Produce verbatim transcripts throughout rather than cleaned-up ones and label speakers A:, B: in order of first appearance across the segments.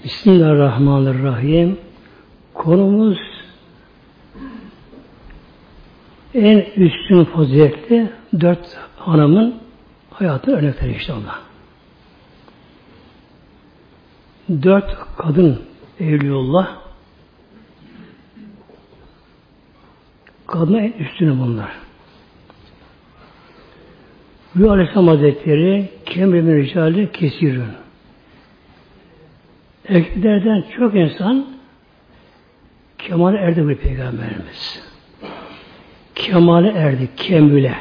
A: Bismillahirrahmanirrahim. Konumuz en üstün faziletli dört hanımın hayatını örnekleri inşallah. Dört kadın evliullah, kadına en üstünü bunlar. Rüya Aleyhisselam Hazretleri kemremin ricali kesirün. Erkeklerden çok insan kemale erdi bu Peygamberimiz. Kemale erdi, kemüle.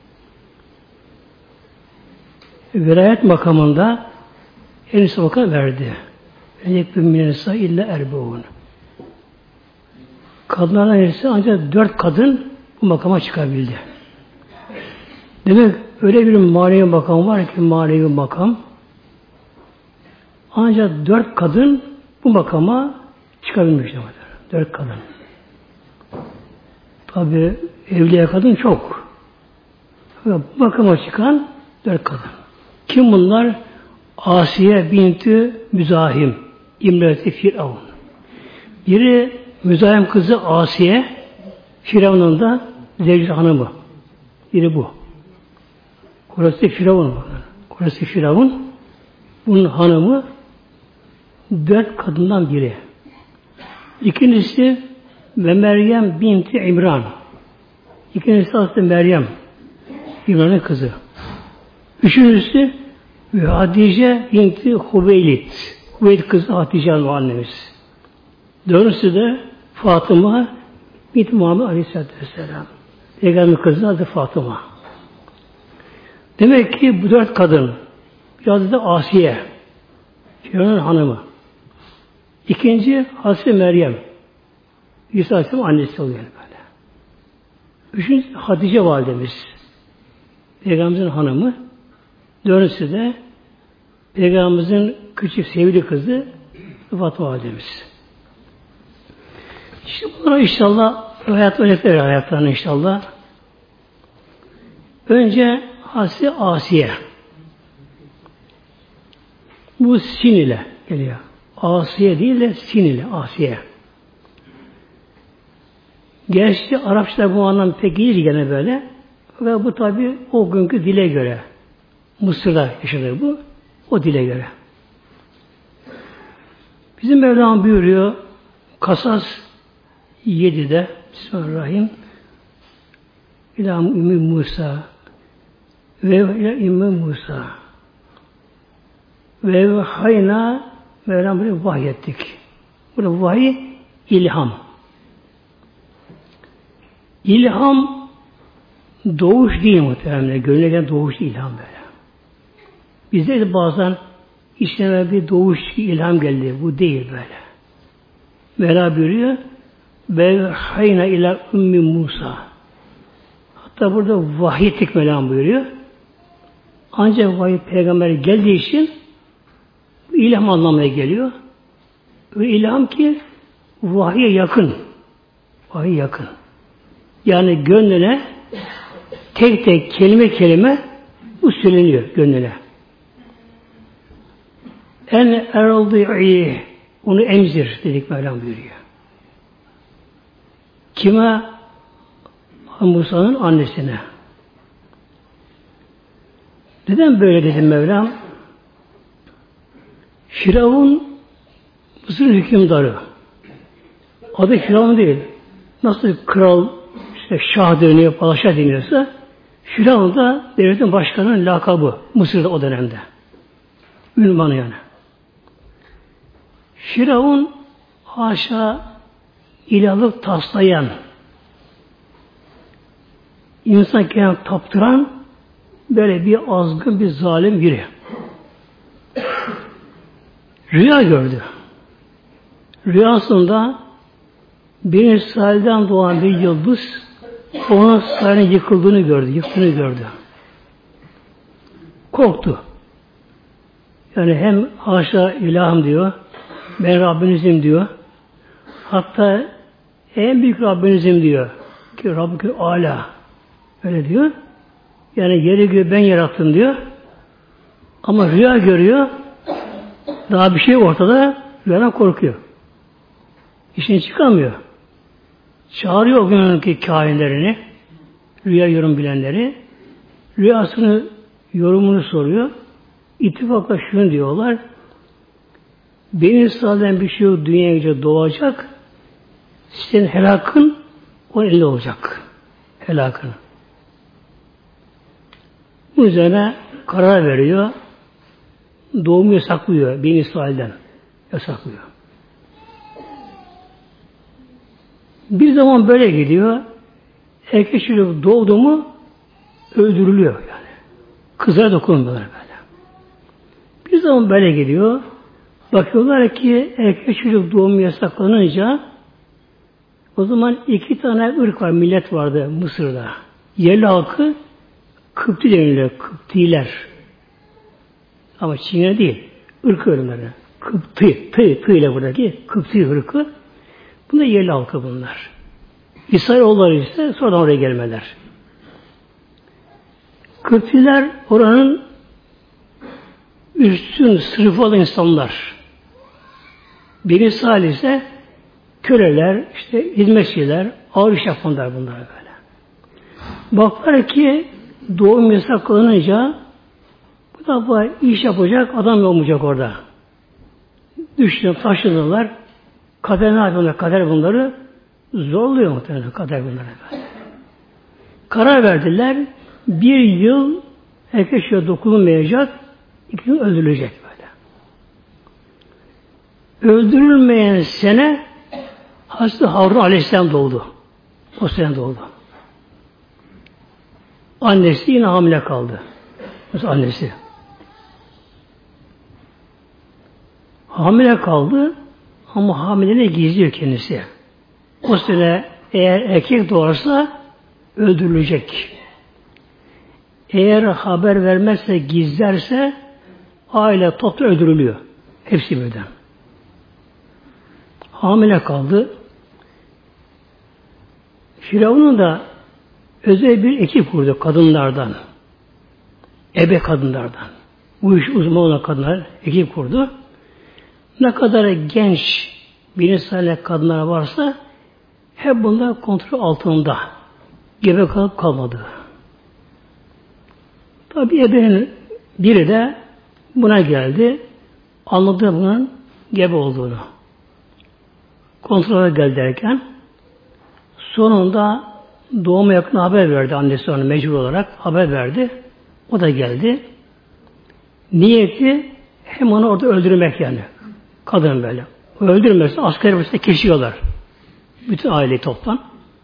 A: Velayet makamında en üst makam verdi. Enekbün minenisa illa erbuğun. Kadınlardan ise ancak dört kadın bu makama çıkabildi. Demek öyle bir manevi makam var ki manevi makam. Ancak dört kadın bu makama çıkabilmiş. Dört kadın. Tabi evliya kadın çok. Bu makama çıkan dört kadın. Kim bunlar? Asiye binti Müzahim, İmreti Firavun. Biri Müzahim kızı Asiye, Firavun'un da zevci hanımı. Biri bu. Orası Firavun. Orası Firavun. Bunun hanımı dört kadından biri. İkincisi ve Meryem binti İmran. İkincisi aslında Meryem. İmran'ın kızı. Üçüncüsü ve Hatice binti Hüveylid. Hüveylid kızı Hatice Hanım annemiz. Dördüncüsü de Fatıma binti Muhammed Aleyhisselatü Vesselam. Peygamber kızı adı Fatıma. Demek ki bu dört kadın, biraz da Asiye, Firavun'un hanımı. İkinci Hazreti Meryem, İsa Aleyhisselam annesi oluyor böyle. Üçüncü Hatice validemiz, Peygamberimizin hanımı. Dördüncüsü de Peygamberimizin küçük sevgili kızı Fatıma validemiz. İşte bunlara inşallah hayat örnekleri hayatlarına inşallah. Önce Hazreti Asiye. Bu sin ile geliyor. Asiye değil de sin ile Asiye. Gerçi Arapçada bu anlam pek iyi gene böyle. Ve bu tabi o günkü dile göre. Mısır'da yaşadığı bu. O dile göre. Bizim Mevlam buyuruyor Kasas yedide Bismillahirrahmanirrahim İlham Ümmü Musa ve İmmü Musa ve hayna Mevlam böyle vahyettik. Burada vahiy ilham. İlham doğuş değil muhtemelen. Gönlüne gelen doğuş değil, ilham böyle. Bizde de bazen içine bir doğuş, ilham geldi. Bu değil böyle. Mevla buyuruyor ve hayna ila Ümmü Musa. Hatta burada vahyettik Mevlam buyuruyor. Ancak vahiy peygamber geldiği için ilham anlamına geliyor. Ve ilham ki vahiye yakın. Vahiy yakın. Yani gönlüne tek tek kelime kelime bu söyleniyor gönlüne. En eraldi'i onu emzir dedik Mevlam buyuruyor. Kime? Musa'nın annesine. Neden böyle dedim Mevlam? Firavun Mısır'ın hükümdarı. Adı Firavun değil. Nasıl kral, işte şah deniyor, padişah deniyorsa Firavun da devletin başkanının lakabı Mısır'da o dönemde. Ünvanı yani. Firavun haşa ilahlık taslayan, insan kendini taptıran böyle bir azgın, bir zalim biri. Rüya gördü. Rüyasında bir İsrail'den doğan bir yıldız onun sarayının yıkıldığını gördü, yıktığını gördü. Korktu. Yani hem haşa ilahım diyor, ben Rabbinizim diyor. Hatta en büyük Rabbinizim diyor. Ki Rabbükü Âlâ. Öyle diyor. Yani yeri göğü ben yarattım diyor. Ama rüya görüyor. Daha bir şey ortada. rüyadan korkuyor. İşine çıkamıyor. Çağırıyor o günkü kahinlerini, rüya yorum bilenleri. Rüyasını, yorumunu soruyor. İttifakla şunu diyorlar. Beni İsrail'den bir şey yok, dünyaya gece doğacak. Senin helakın onun elinde olacak. Helakın. Bu üzerine karar veriyor. Doğumu yasaklıyor Beni İsrail'den. Yasaklıyor. Bir zaman böyle gidiyor. Erkek çocuk doğdu mu öldürülüyor yani. Kızlara dokunmuyorlar böyle. Bir zaman böyle gidiyor. Bakıyorlar ki erkek çocuk doğumu yasaklanınca o zaman iki tane ırk var, millet vardı Mısır'da. Yerli halkı Kıpti deniliyor, Kıptiler. Ama Çin'e değil, ırk ölümleri. Kıpti, tı, tı ile buradaki Kıpti ırkı. Bunlar yerli halkı bunlar. İsrailoğulları ise sonradan oraya gelmeler. Kıptiler oranın üstün sınıfı olan insanlar. Beni İsrail ise köleler, işte hizmetçiler, ağır iş yapanlar bunlar böyle. Baklar ki doğum yasaklanınca bu defa iş yapacak adam olmayacak orada. Düştüler, taşınırlar. Kader ne yapıyorlar? Kader bunları zorluyor muhtemelen kader bunları böyle. Karar verdiler. Bir yıl erkek şöyle dokunulmayacak, iki yıl öldürülecek böyle. Öldürülmeyen sene Hazreti Harun Aleyhisselam doğdu. O sene doğdu. Annesi yine hamile kaldı. Mesela annesi. Hamile kaldı ama hamileliği gizliyor kendisi. O sene eğer erkek doğarsa öldürülecek. Eğer haber vermezse, gizlerse aile toplu öldürülüyor. Hepsi birden. Hamile kaldı. Firavun'un da özel bir ekip kurdu kadınlardan. Ebe kadınlardan. Bu iş uzmanı olan kadınlar ekip kurdu. Ne kadar genç bir insanla kadınlar varsa hep bunlar kontrol altında. Gebe kalıp kalmadı. Tabi ebenin biri de buna geldi. Anladı bunun gebe olduğunu. Kontrole gel derken sonunda doğuma yakın haber verdi. Annesi ona mecbur olarak haber verdi. O da geldi. Niyeti hem onu orada öldürmek yani. Kadın böyle. O öldürmezse asker başında kesiyorlar. Bütün aileyi toptan.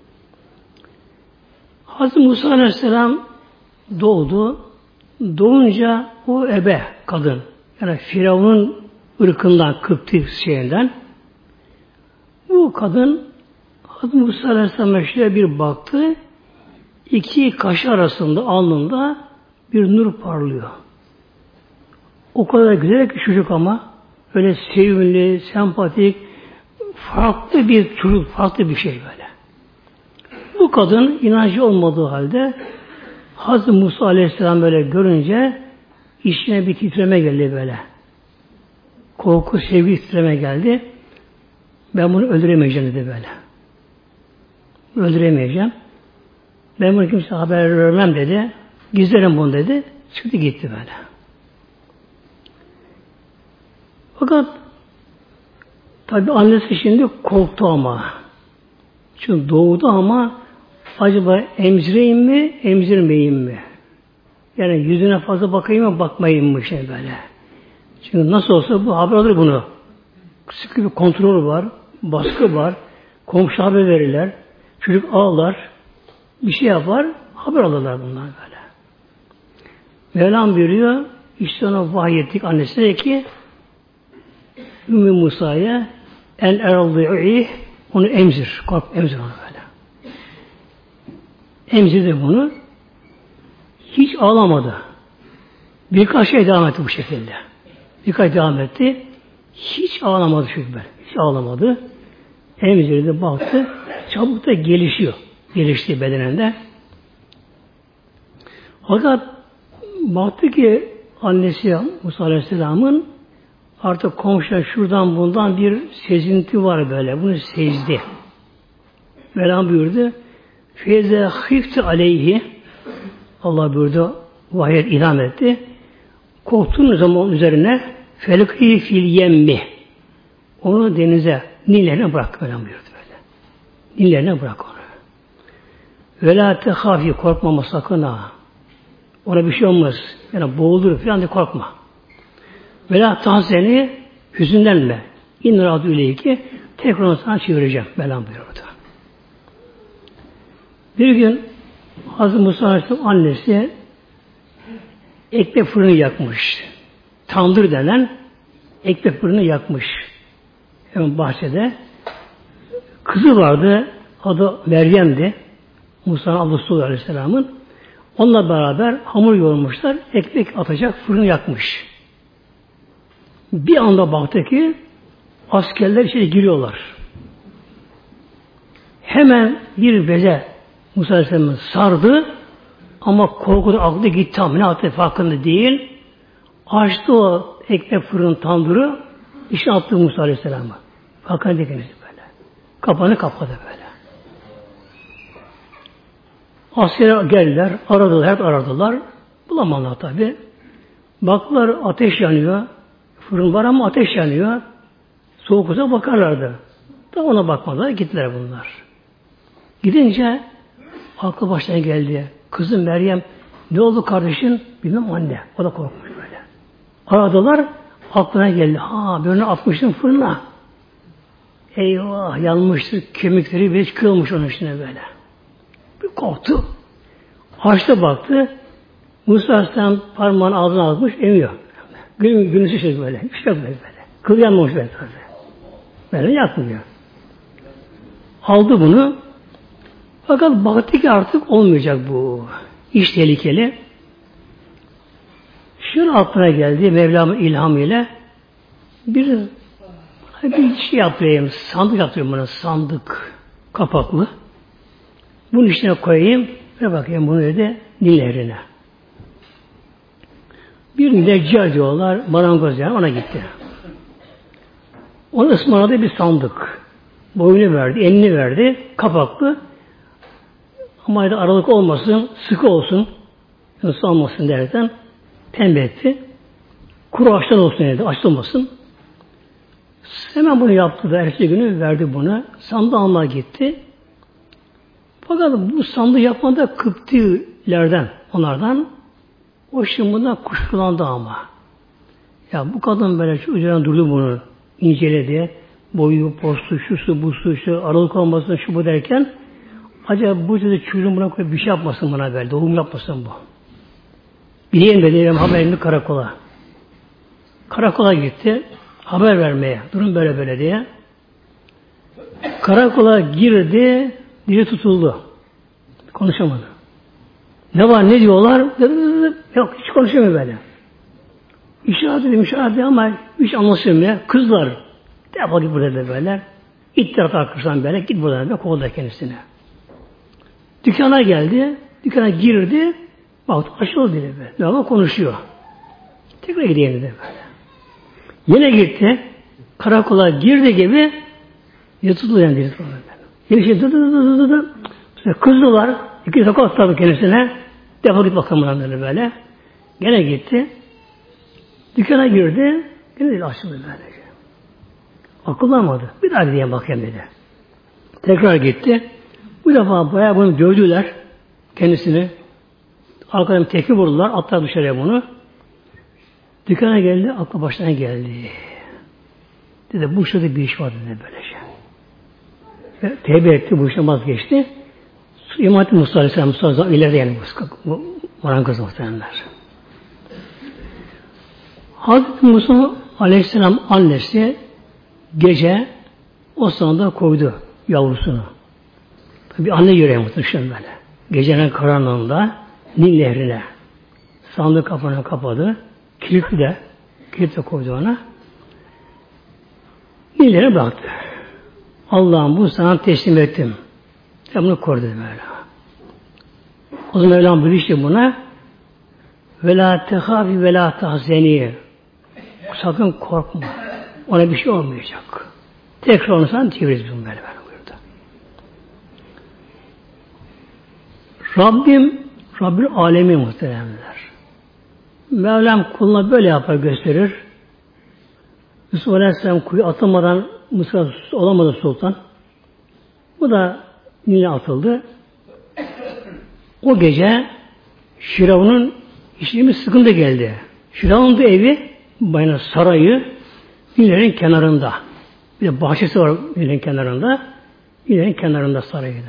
A: Hazreti Musa Aleyhisselam doğdu. Doğunca o ebe kadın, yani Firavun'un ırkından, Kıpti şeyinden, bu kadın Hazreti Musa Aleyhisselam'a şöyle bir baktı, iki kaşı arasında, alnında bir nur parlıyor. O kadar güzel ki çocuk ama, öyle sevimli, sempatik, farklı bir çocuk, farklı bir şey böyle. Bu kadın inancı olmadığı halde Hazreti Musa Aleyhisselam böyle görünce içine bir titreme geldi böyle. Korku, sevgi titreme geldi. Ben bunu öldüremeyeceğim dedi böyle. Öldüremeyeceğim. Ben bunu kimseye haber vermem dedi. Gizlerim bunu dedi. Çıktı gitti böyle. Fakat tabi annesi şimdi korktu ama. Çünkü doğdu ama acaba emzireyim mi, emzirmeyeyim mi? Yani yüzüne fazla bakayım mı, bakmayayım mı şey böyle. Çünkü nasıl olsa bu haber alır bunu. Sıkı bir kontrol var, baskı var, komşu haber verirler, çocuk ağlar, bir şey yapar, haber alırlar bunlar böyle. Mevlam buyuruyor, işte ona vahyettik annesine ki Ümmü Musa'ya en eraldı'ih onu emzir, kork, emzir onu böyle. Emzirdi bunu. Hiç ağlamadı. Birkaç şey devam etti bu şekilde. Birkaç devam etti. Hiç ağlamadı çünkü ben. Hiç ağlamadı. Emzirdi, baktı. Çabuk da gelişiyor. Gelişti bedeninde. Fakat baktı ki annesi Musa Aleyhisselam'ın Artık komşular şuradan bundan bir sezinti var böyle. Bunu sezdi. Mevlam buyurdu. Feyze hifti aleyhi, Allah buyurdu, vahiy ilham etti. Korktuğun zaman üzerine felkî fil yemmi. Onu denize, Nillerine bırak. Mevlam buyurdu böyle. Nillerine bırak onu. Ve la tehafi, korkmama sakın ha. Ona bir şey olmaz. Yani boğulur falan diye korkma. Ve la tahzeni, hüzünlenme. İn râdû ileyki, tekrar onu sana çevireceğim. Mevlam buyurdu. Bir gün Hazreti Musa Aleyhisselam annesi ekmek fırını yakmış. Tandır denen ekmek fırını yakmış. Hemen bahçede. Kızı vardı. Adı Meryem'di. Musa'nın ablası Aleyhisselam'ın. Onunla beraber hamur yoğurmuşlar. Ekmek atacak fırını yakmış. Bir anda baktı ki askerler içeri giriyorlar. Hemen bir beze Musa Aleyhisselam'ı sardı ama korkudan aklı gitti tam. Ne yaptı farkında değil. Açtı o ekmek fırın tandırı içine attı Musa Aleyhisselam'ı. Farkında değil böyle. Kapağını kapadı böyle. Askerler geldiler, aradılar, hep aradılar. Bulamadılar tabi. Baktılar ateş yanıyor. Fırın var ama ateş yanıyor. Soğuk olsa bakarlardı. Da ona bakmadılar, gittiler bunlar. Gidince aklı başına geldi. Kızım Meryem, ne oldu kardeşin? Bilmem anne. O da korkmuş böyle. Aradılar, aklına geldi. Ha, böyle atmıştım fırına. Eyvah, yanmıştır. Kemikleri bir kırılmış onun içine böyle. Bir korktu. Açtı baktı. Musa Aleyhisselam parmağını ağzına almış, emiyor. Gün, günüsü şey böyle. Hiç yok böyle. Kıl yanmamış böyle tabi. Böyle yakmıyor. Aldı bunu. Fakat baktı ki artık olmayacak bu. İş tehlikeli. Şunun aklına geldi Mevlam'ın ilhamıyla bir bir şey yapayım. Sandık yapıyorum buna. Sandık. Kapaklı. Bunun içine koyayım ve bakayım bunu dedi Nil Nehri'ne. Bir neccar diyorlar. Marangoz yani ona gitti. Ona ısmarladığı bir sandık. Boyunu verdi, elini verdi. Kapaklı. Ama aralık olmasın, sıkı olsun, ısı almasın derken tembih etti. Kuru ağaçtan olsun dedi, açılmasın. Hemen bunu yaptı da ertesi günü verdi bunu. Sandığı almaya gitti. Fakat bu sandığı yapmada Kıptilerden, onlardan o şimdi bundan kuşkulandı ama. Ya bu kadın böyle şu üzerine durdu bunu, inceledi. Boyu, postu, şusu, busu, şu aralık olmasın, şu bu derken acaba bu dedi çocuğun buna koyup bir şey yapmasın buna böyle, doğum yapmasın bu. Bileyim dedi, benim haberimdi karakola. Karakola gitti, haber vermeye, durum böyle böyle diye. Karakola girdi, dili tutuldu. Konuşamadı. Ne var, ne diyorlar? Yok, hiç konuşamıyor böyle. İşaret edeyim, işaret edeyim ama hiç anlaşılmıyor. Kızlar, defol git burada böyle. İttirat arkasından böyle, git buradan böyle, kovuldu kendisine. Dükkana geldi, dükkana girdi, baktı açıldı dili böyle. Ama konuşuyor. Tekrar gideyim dedi böyle. Yine gitti, karakola girdi gibi yatıldı yani dili. Yine şey dı dı dı dı dı. Kızdılar, iki soka atladı kendisine. Defol git bakalım böyle böyle. Gene gitti. Dükkana girdi, yine dili açıldı böyle. Akıllanmadı. Bir daha gideyim bakayım dedi. Tekrar gitti. Bu defa bayağı bunu dövdüler kendisini. Arkadan teki vurdular. Atlar dışarıya bunu. Dükkana geldi. Aklı başına geldi. Dedi bu işte bir iş var dedi böylece. Ve tevbe etti. Bu işten vazgeçti. İmam-ı Musa Aleyhisselam Musa Aleyhisselam ileride yani bu marangoz muhtemelenler. Hazreti Musa Aleyhisselam annesi gece o sanda koydu yavrusunu. Bir anne yüreği muhteşem böyle. Gecenin karanlığında Nil Nehri'ne sandık kapağını kapadı. Kilitli de kilit de koydu ona. Nil Nehri'ne bıraktı. Allah'ım bu sana teslim ettim. Sen bunu koru dedi Mevla. O zaman Mevlam buyurdu işte buna ve la tehafi ve la tahzeni. sakın korkma. Ona bir şey olmayacak. Tekrar onu sana çeviririz bunu böyle buyurdu. Rabbim, Rabbül Alemi muhteremler. Mevlam kuluna böyle yapar gösterir. Yusuf Aleyhisselam kuyu atılmadan Mısır'a olamadı sultan. Bu da Nil'e atıldı. O gece Firavun'un işine bir sıkıntı geldi. Firavun'un da evi, bayına sarayı Nil'in kenarında. Bir de bahçesi var Nil'in kenarında. Nil'in kenarında sarayı da.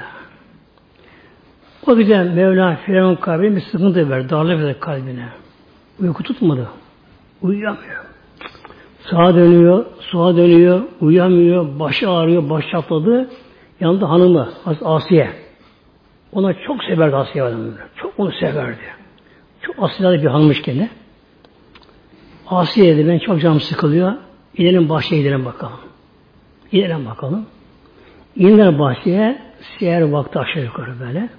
A: O gece Mevla Firavun kalbine bir sıkıntı verdi. Darlık verdi kalbine. Uyku tutmadı. Uyuyamıyor. Sağa dönüyor, sola dönüyor, uyuyamıyor, başı ağrıyor, baş çatladı. Yanında hanımı, Asiye. Ona çok severdi Asiye hanımı. Çok onu severdi. Çok asilade bir hanımmış kendi. Asiye dedi, ben çok canım sıkılıyor. İnelim bahçeye gidelim bakalım. İnelim bakalım. İnler bahçeye, seher vakti aşağı yukarı böyle.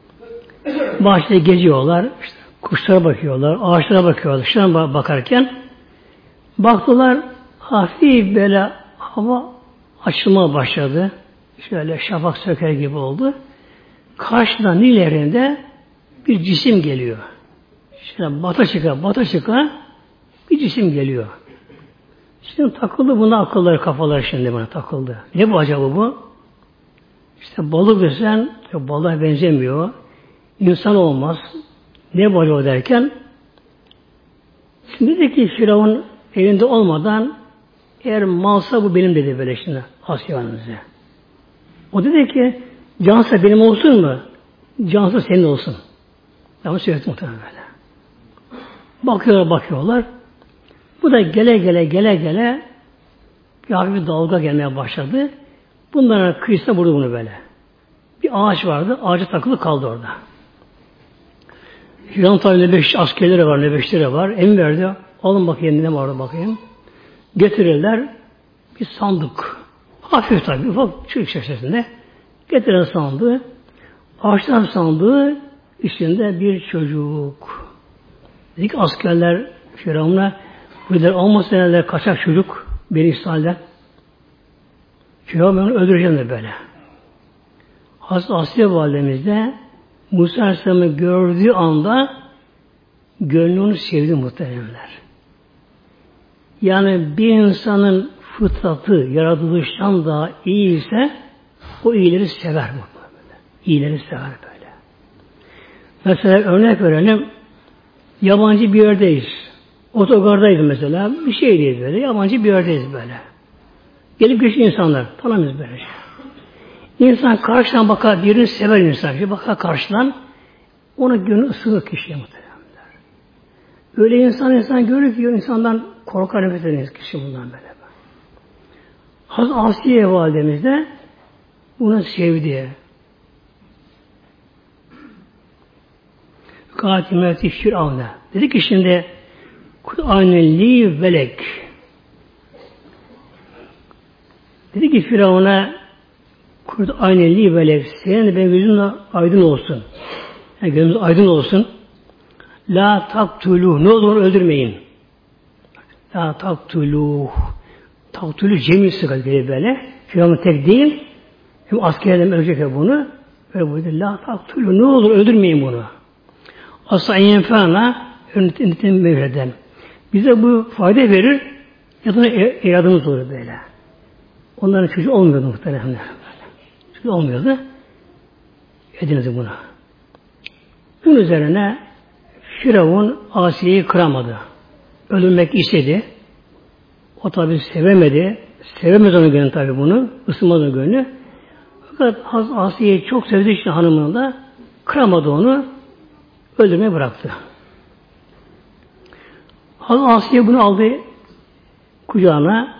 A: Bahçede geziyorlar, işte kuşlara bakıyorlar, ağaçlara bakıyorlar. Şuna bakarken baktılar, hafif böyle hava açılmaya başladı. Şöyle şafak söker gibi oldu. Karşıdan Nil'lerinde bir cisim geliyor. Şöyle bata çıka, bata çıka bir cisim geliyor. Şimdi takıldı buna akılları, kafaları şimdi buna takıldı. Ne bu acaba bu? İşte balık desen, balığa benzemiyor. İnsan olmaz. Ne bu acaba derken şimdi dedi ki Firavun elinde olmadan eğer malsa bu benim dedi böyle şimdi Asya'nıza. O dedi ki cansa benim olsun mu? Cansa senin olsun. Ben bunu söyledim muhtemelen böyle. Bakıyorlar bakıyorlar. Bu da gele gele gele gele bir bir dalga gelmeye başladı. Bunların kıyısına vurdu bunu böyle. Bir ağaç vardı. Ağaca takılı kaldı orada. Firavun tabi Nebeş askerleri var, Nebeşleri var. Emir verdi. Alın bakayım ne var bakayım. Getirirler bir sandık. Hafif tabi ufak çocuk şaşasında. Getiren sandığı. Ağaçtan sandığı içinde bir çocuk. Dedik askerler Firavun'a burada olmasın neler kaçak çocuk Beni İsrail'den. Firavun onu öldüreceğim de böyle. Hazreti Asiye validemiz de Musa Aleyhisselam'ı gördüğü anda gönlünü onu sevdi muhteremler. Yani bir insanın fıtratı, yaratılıştan daha iyi ise o iyileri sever bu. İyileri sever böyle. Mesela örnek verelim. Yabancı bir yerdeyiz. Otogardayız mesela. Bir şeydeyiz böyle. Yabancı bir yerdeyiz böyle. Gelip geçiyor insanlar. Tanımıyoruz böyle şey. İnsan karşıdan bakar, birini sever insan. Bir bakar karşıdan, ona gönlü ısınır kişiye muhtemelen. Öyle insan insan görür ki insandan korkar, nefret eder kişi bundan böyle. Hazreti Asiye validemiz de bunu sevdi. Katimeti Firavun'a. Dedi ki şimdi Kur'an-ı velek. Dedi ki Firavun'a Kur'an-ı velek. Senin benim gözümle aydın olsun. Yani gözümüz aydın olsun. La taktulu. Ne olur öldürmeyin. La taktulu. Taktulu cemil sıkı dedi böyle. Firavun tek değil. Hem askerlerim ölecek bunu. Böyle buyurdu. La taktulu. Ne olur öldürmeyin bunu. Asla yenfana yönetim mevleden. Bize bu fayda verir ya da iradımız olur böyle. Onların çocuğu olmuyordu muhtemelen. Çocuğu olmuyordu. Ediniz buna. Bunun üzerine Firavun Asiye'yi kıramadı. Öldürmek istedi. O tabi sevemedi. Sevemez onun gönlü tabi bunu. Isınmaz onun gönlü. Fakat Asiye'yi çok sevdiği için hanımını da kıramadı onu. Öldürmeyi bıraktı. Hazreti Asiye bunu aldı kucağına.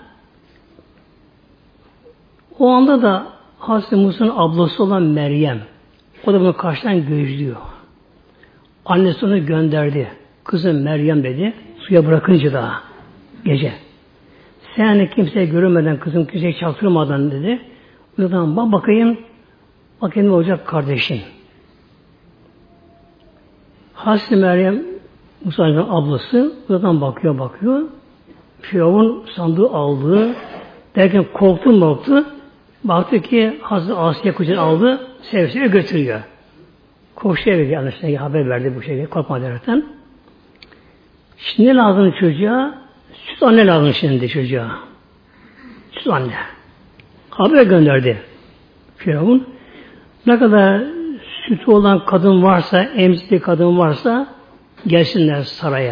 A: O anda da Hazreti Musa'nın ablası olan Meryem, o da bunu karşıdan gözlüyor. Annesi onu gönderdi. Kızım Meryem dedi, suya bırakınca daha gece. Sen kimseye görünmeden, kızım kimseye çaktırmadan dedi. O zaman bak bakayım, bakayım ne olacak kardeşin. Hazreti Meryem Musa'nın ablası buradan bakıyor bakıyor. Firavun sandığı aldı. Derken korktu morktu. Baktı ki Hazreti Asiye kucağına aldı. Sevsiyle götürüyor. Koştu eve geldi. Haber verdi bu şekilde. Korkma derekten. Şimdi ne lazım çocuğa? Süt anne lazım şimdi çocuğa. Süt anne. Haber gönderdi Firavun. Ne kadar sütü olan kadın varsa, emzikli kadın varsa gelsinler saraya.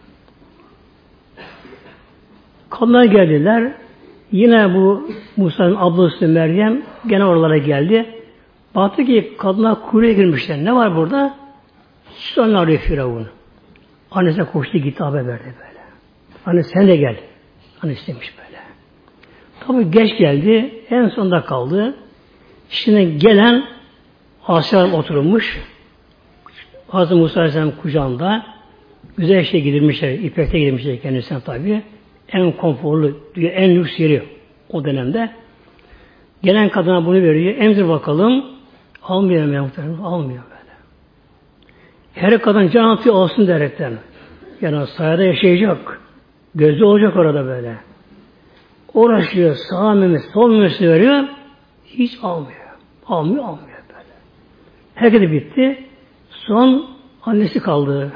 A: Kadınlar geldiler. Yine bu Musa'nın ablası Meryem gene oralara geldi. Baktı ki kadınlar kuyruğa girmişler. Ne var burada? Süt anne arıyor Firavun. Annesine koştu gitti haber verdi böyle. Anne sen de gel. Anne istemiş böyle. Tabi geç geldi. En sonunda kaldı. Şimdi gelen Asya oturmuş. Hazreti Musa Aleyhisselam kucağında güzel şey gidilmişler. İpekte gidilmişler kendisine tabi. En konforlu, en lüks yeri o dönemde. Gelen kadına bunu veriyor. Emzir bakalım. Almıyor muhtemelen. Almıyor böyle. Her kadın can atıyor olsun derekten. Yani sayada yaşayacak. Gözü olacak orada böyle. Uğraşıyor. Sağ memesi, sol memesi veriyor. Hiç almıyor. Almıyor, almıyor böyle. Herkese bitti. Son annesi kaldı.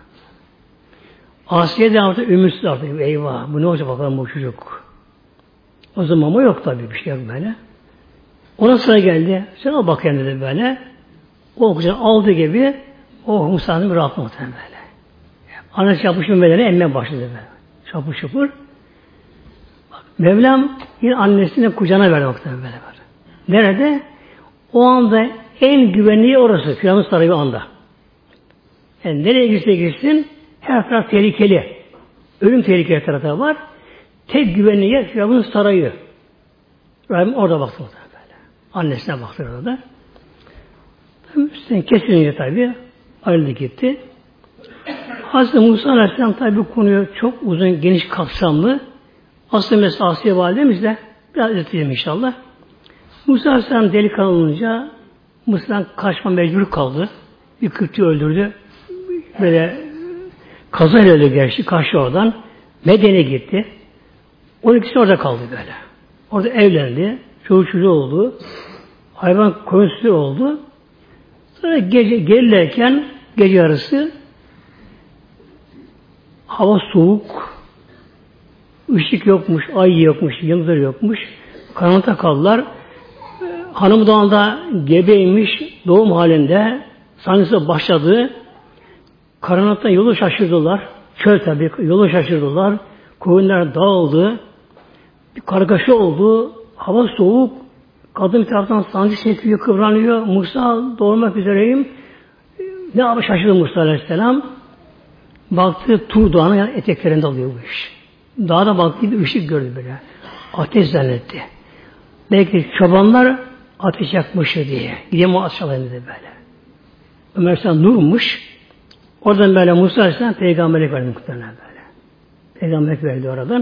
A: Asiye de artık ümitsiz artık. Eyvah. Bu ne olacak bakalım bu çocuk. O zaman mama yok tabii. Bir şey yok böyle. Ona sıra geldi. Sen al bakayım dedi böyle. O kucağına aldığı gibi o Musa'nın bir rahatlığı muhtemelen böyle. Annesi yapışın bedeni emmeye başladı böyle. Şapur şapur. Bak, Mevlam yine annesinin kucağına verdi muhtemelen böyle. Nerede? O anda en güvenliği orası. Firavun sarayı anda. Yani nereye gitse gitsin her taraf tehlikeli. Ölüm tehlikeli tarafı var. Tek güvenli yer Firavun sarayı. Rabbim orada baktı muhtemelen böyle. Annesine baktı orada. Üstüne kesilince tabi ayrıldı gitti. Hazreti Musa Aleyhisselam tabi bu konuyu çok uzun, geniş, kapsamlı. Aslında mesela Asiye Validemiz de biraz özetleyelim inşallah. Musa Aleyhisselam delikanlı olunca Mısır'dan kaçma mecbur kaldı. Bir Kıpti öldürdü. Böyle kazayla öldü gerçi. Kaçtı oradan. Medyen'e gitti. on ikisi orada kaldı böyle. Orada evlendi. Çocuk çocuğu oldu. Hayvan koyuncusu oldu. Sonra gece gelirken gece yarısı hava soğuk, ışık yokmuş, ay yokmuş, yıldız yokmuş. Karanlıkta kaldılar. Hanım da anda gebeymiş, doğum halinde sancısı başladı. Karanlıkta yolu şaşırdılar. Çöl tabii, yolu şaşırdılar. Koyunlar dağıldı. Bir kargaşa oldu. Hava soğuk. Kadın bir taraftan sancı çekiyor, kıvranıyor. Musa doğurmak üzereyim. Ne yapı şaşırdı Musa Aleyhisselam. Baktı Tur Dağı'nın yani eteklerinde oluyor bu iş. Dağda baktı bir ışık gördü böyle. Ateş zannetti. Belki çobanlar ateş yakmıştı diye. Gideyim o ateş alayım dedi böyle. Ömer Aleyhisselam nurmuş. Oradan böyle Musa Aleyhisselam peygamberlik verdi muhtemelen böyle. Peygamberlik verdi oradan.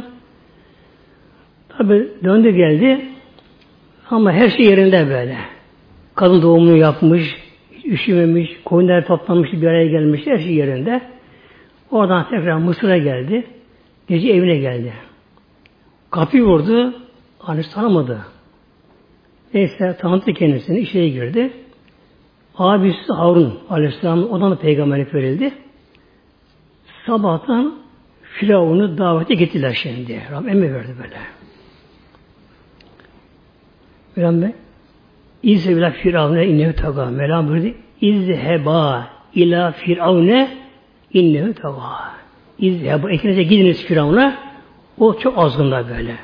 A: Tabi döndü geldi. Ama her şey yerinde böyle. Kadın doğumunu yapmış, üşümemiş, koyunlar toplanmış, bir araya gelmiş, her şey yerinde. Oradan tekrar Mısır'a geldi. Gece evine geldi. Kapıyı vurdu, annesi tanımadı. Neyse tanıttı kendisini, işe girdi. Abisi Harun Aleyhisselam, ondan da peygamberlik verildi. Sabahtan Firavun'u davete gittiler şimdi. Rabbim emir verdi böyle. Mevlam Bey, İzze ila Firavun'e innehu taga. Mevlam buyurdu, İzheba ila Firavun'e innehu taga. İzheba, ikinize gidiniz Firavun'a. O çok azgınlar böyle.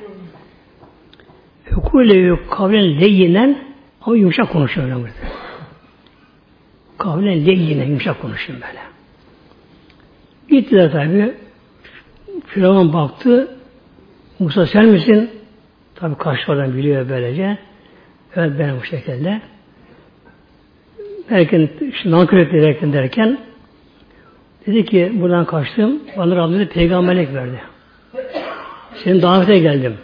A: Hükûle kavlen leyyinen ama yumuşak konuşuyor Mevlam buyurdu. Kavlen leyyinen yumuşak konuşuyor böyle. Gittiler tabi. Firavun baktı. Musa sen misin? Tabi karşılardan biliyor böylece. Evet benim bu şekilde. Derken, nankör etti derken, derken dedi ki buradan kaçtım. Bana Rabbim de peygamberlik verdi. Senin davete geldim.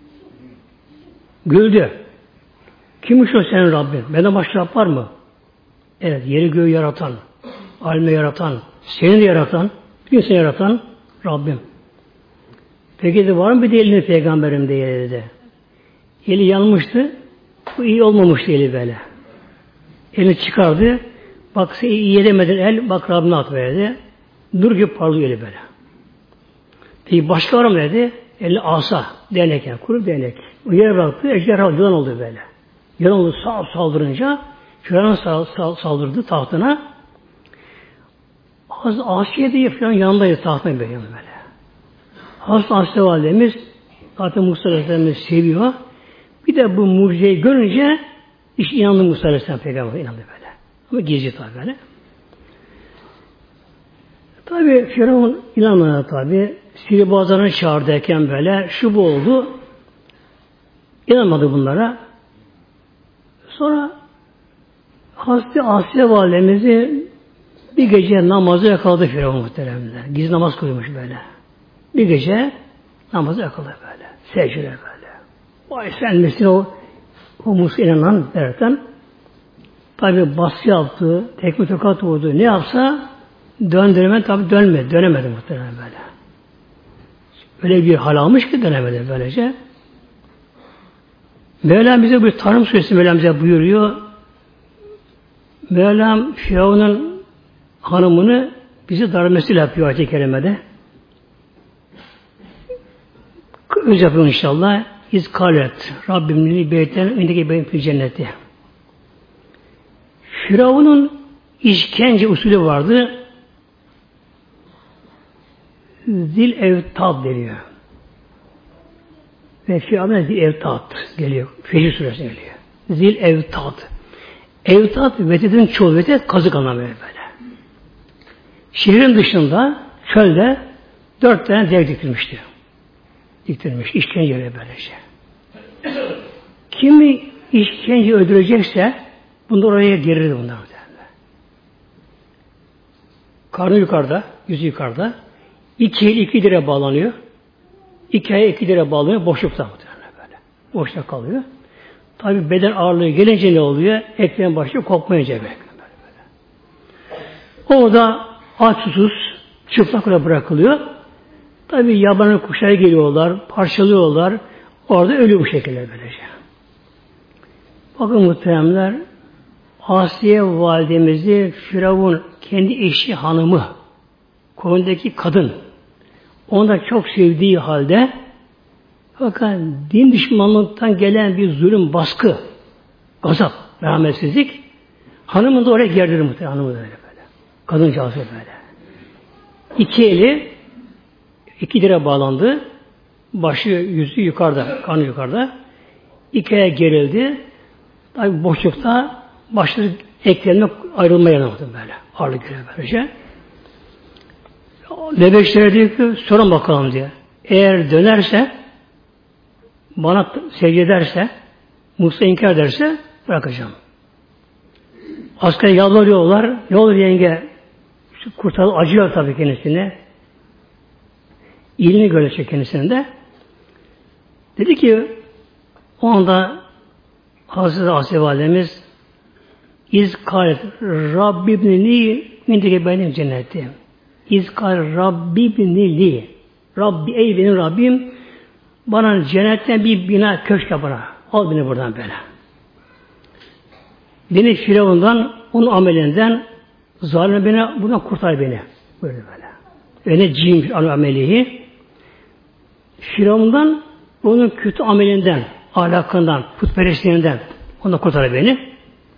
A: Güldü. Kimmiş o senin Rabbin? Benden başka Rab var mı? Evet, yeri göğü yaratan, alemi yaratan, seni de yaratan, bütün seni yaratan Rabbim. Peki de var mı bir de elini peygamberim diye dedi. Eli yanmıştı. Bu iyi olmamıştı eli böyle. Elini çıkardı. Bak iyi yedemedin el. Bak Rabbine at verdi. Nur gibi parlıyor eli böyle. Peki başka var mı dedi. Elini asa. Değnek yani. Kuru değnek. O yere bıraktı. Ejderha yılan oldu böyle. Yılan oldu sağ saldırınca Firavun sal, sal, saldırdı tahtına. Hazreti Asiye diye Firavun yanındaydı tahtına böyle. Hazreti Asiye validemiz zaten Musa Aleyhisselam'ı seviyor. Bir de bu mucizeyi görünce iş inandı Musa Aleyhisselam peygamber inandı böyle. Ama gizli tabi böyle. Tabi Firavun inanmadı tabi. Sihirbazlarını çağırdıyken böyle şu bu oldu. İnanmadı bunlara. Sonra Hazreti Asiye validemizi bir gece namazı yakaladı Firavun muhteremler. Gizli namaz kılmış böyle. Bir gece namazı yakaladı böyle. Secde böyle. Vay sen misin o o Musa inanan derken tabi baskı yaptı, tekme tokat vurdu. Ne yapsa döndürme tabi dönmedi. Dönemedi muhterem böyle. Öyle bir hal almış ki dönemedi böylece. Mevlam bize bir Tarım Suresi Mevlam bize buyuruyor. Mevlam Firavun'un hanımını bizi darmesiyle yapıyor ayet-i kerimede. Öz yapıyor inşallah. İz kalet. Rabbim li beyten indeki beyim fil cenneti. Firavun'un işkence usulü vardı. Zil evtad deniyor. Ve Firavun'a zil evtad geliyor. Fecr suresi geliyor. Zil evtad. Evtad vetedin çoğu veted kazık anlamı böyle. Şehrin dışında çölde dört tane dev dikilmişti. Diktirmiş. İşkenceyle böylece. Kimi işkence öldürecekse bunlar oraya gelir bunlar. Karnı yukarıda, yüzü yukarıda. İki el iki lira bağlanıyor. İki aya iki lira bağlanıyor. Boşlukta böyle. Boşta kalıyor. Tabi beden ağırlığı gelince ne oluyor? Ekran başlıyor kopmayınca böyle. Orada aç susuz çıplakla bırakılıyor. Tabi yabanı kuşlar geliyorlar, parçalıyorlar. Orada ölüyor bu şekilde böylece. Bakın muhteremler, Asiye validemizi Firavun kendi eşi hanımı, kolundaki kadın, onu da çok sevdiği halde bakın din düşmanlıktan gelen bir zulüm, baskı, gazap, merhametsizlik hanımını da oraya gerdirir muhtemelen hanımı da öyle böyle. Kadıncağızı böyle. İki eli iki lira bağlandı. Başı yüzü yukarıda, kanı yukarıda. İki aya gerildi. Tabi boşlukta başları eklerine ayrılmaya yanıldı böyle. Ağırlık göre böylece. Lebeşlere diyor ki sorun bakalım diye. Eğer dönerse bana secde ederse Musa inkar ederse bırakacağım. Asker yalvarıyorlar. Ne olur yenge kurtarıl acıyor tabii kendisine. İlini görecek kendisine de. Dedi ki o anda Hazreti Asiye validemiz İz kâlet Rabbibnili mindeki benim cennetim. İz kâlet Rabbibnili Rabbi ey benim Rabbim bana cennetten bir bina köşk yap bana. Al beni buradan böyle. Beni Firavun'dan onun amelinden zalim beni buradan kurtar beni. Böyle böyle. Öyle cim amelihi Firavun'dan onun kötü amelinden, ahlakından, putperestliğinden onu kurtar beni.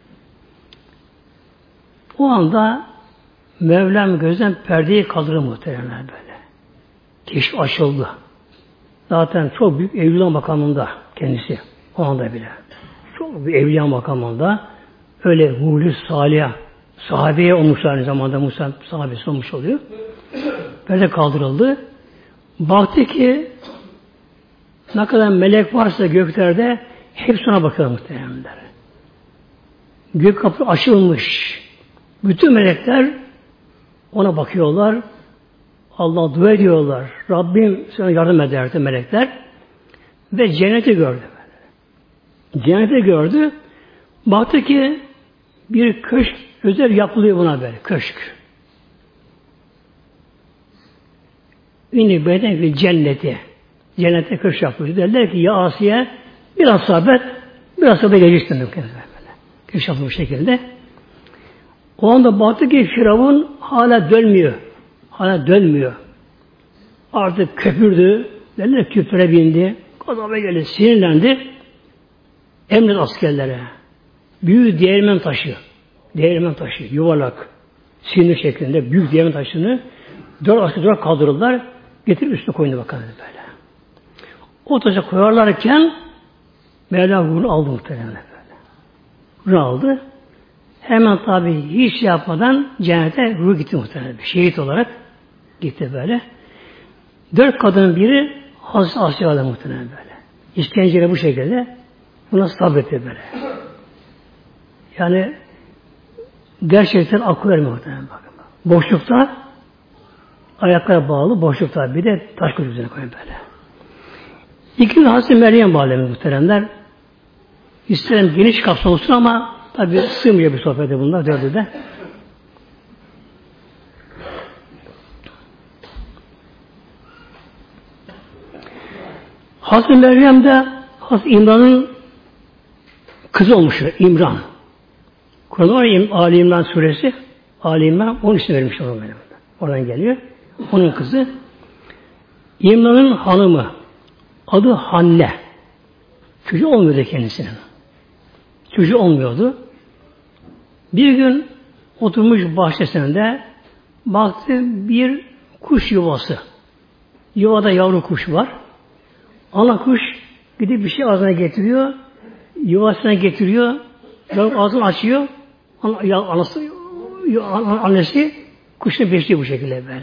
A: O anda Mevlam gözden perdeyi kaldırır muhteremler böyle. Keşif açıldı. Zaten çok büyük evliya makamında kendisi. O anda bile. Çok büyük evliya makamında öyle muhlis, salih, sahabeye olmuşlar aynı zamanda Musa sahabesi olmuş oluyor. Perde kaldırıldı. Baktı ki ne kadar melek varsa göklerde hepsi ona bakıyor muhteremler. Gök kapı açılmış. Bütün melekler ona bakıyorlar. Allah dua ediyorlar. Rabbim sana yardım ederdi melekler. Ve cenneti gördü. Cenneti gördü. Baktı ki bir köşk özel yapılıyor buna böyle. Köşk. İnni beden fil cenneti. Cennete kırış yapıyor. Derler ki ya Asiye biraz sabret, biraz sabret geleceksin. Kırış yapıyor bu şekilde. O anda baktı ki Firavun hala dönmüyor. Hala dönmüyor. Artık köpürdü. Derler küfre bindi. Gazaba geldi. Sinirlendi. Emret askerlere. Büyük değirmen taşı. Değirmen taşı. Yuvarlak. Sinir şeklinde büyük değirmen taşını dört asker dört kaldırırlar. Getirip üstüne koyun bakalım böyle. O taşa koyarlarken Mevla ruhunu aldı muhtemelen böyle. Ruhunu aldı. Hemen tabi hiç şey yapmadan cennete ruh gitti muhtemelen. Şehit olarak gitti böyle. Dört kadının biri Hazreti Asya'da muhtemelen böyle. İşkenceyle bu şekilde buna sabretti böyle. Yani gerçekten akıl vermiyor muhtemelen bakın. Boşlukta ayaklara bağlı, boşlukta bir de taş kutu üzerine koyun böyle. İkinci Hazreti Meryem Validemiz muhteremler. İsterim geniş kapsam olsun ama tabi sığmıyor bir sohbete bunlar dördü de. Hazreti Meryem de Hazreti İmran'ın kızı olmuş. İmran. Kur'an'da var ya Ali İmran suresi. Ali İmran onun ismi vermiş ona böyle. Oradan geliyor. Onun kızı. İmran'ın hanımı. Adı Hanne. Çocuğu olmuyordu kendisinin. Çocuğu olmuyordu. Bir gün oturmuş bahçesinde baktı bir kuş yuvası. Yuvada yavru kuş var. Ana kuş gidip bir şey ağzına getiriyor. Yuvasına getiriyor. Ağzını açıyor. Anası, annesi kuşunu besliyor bu şekilde böyle.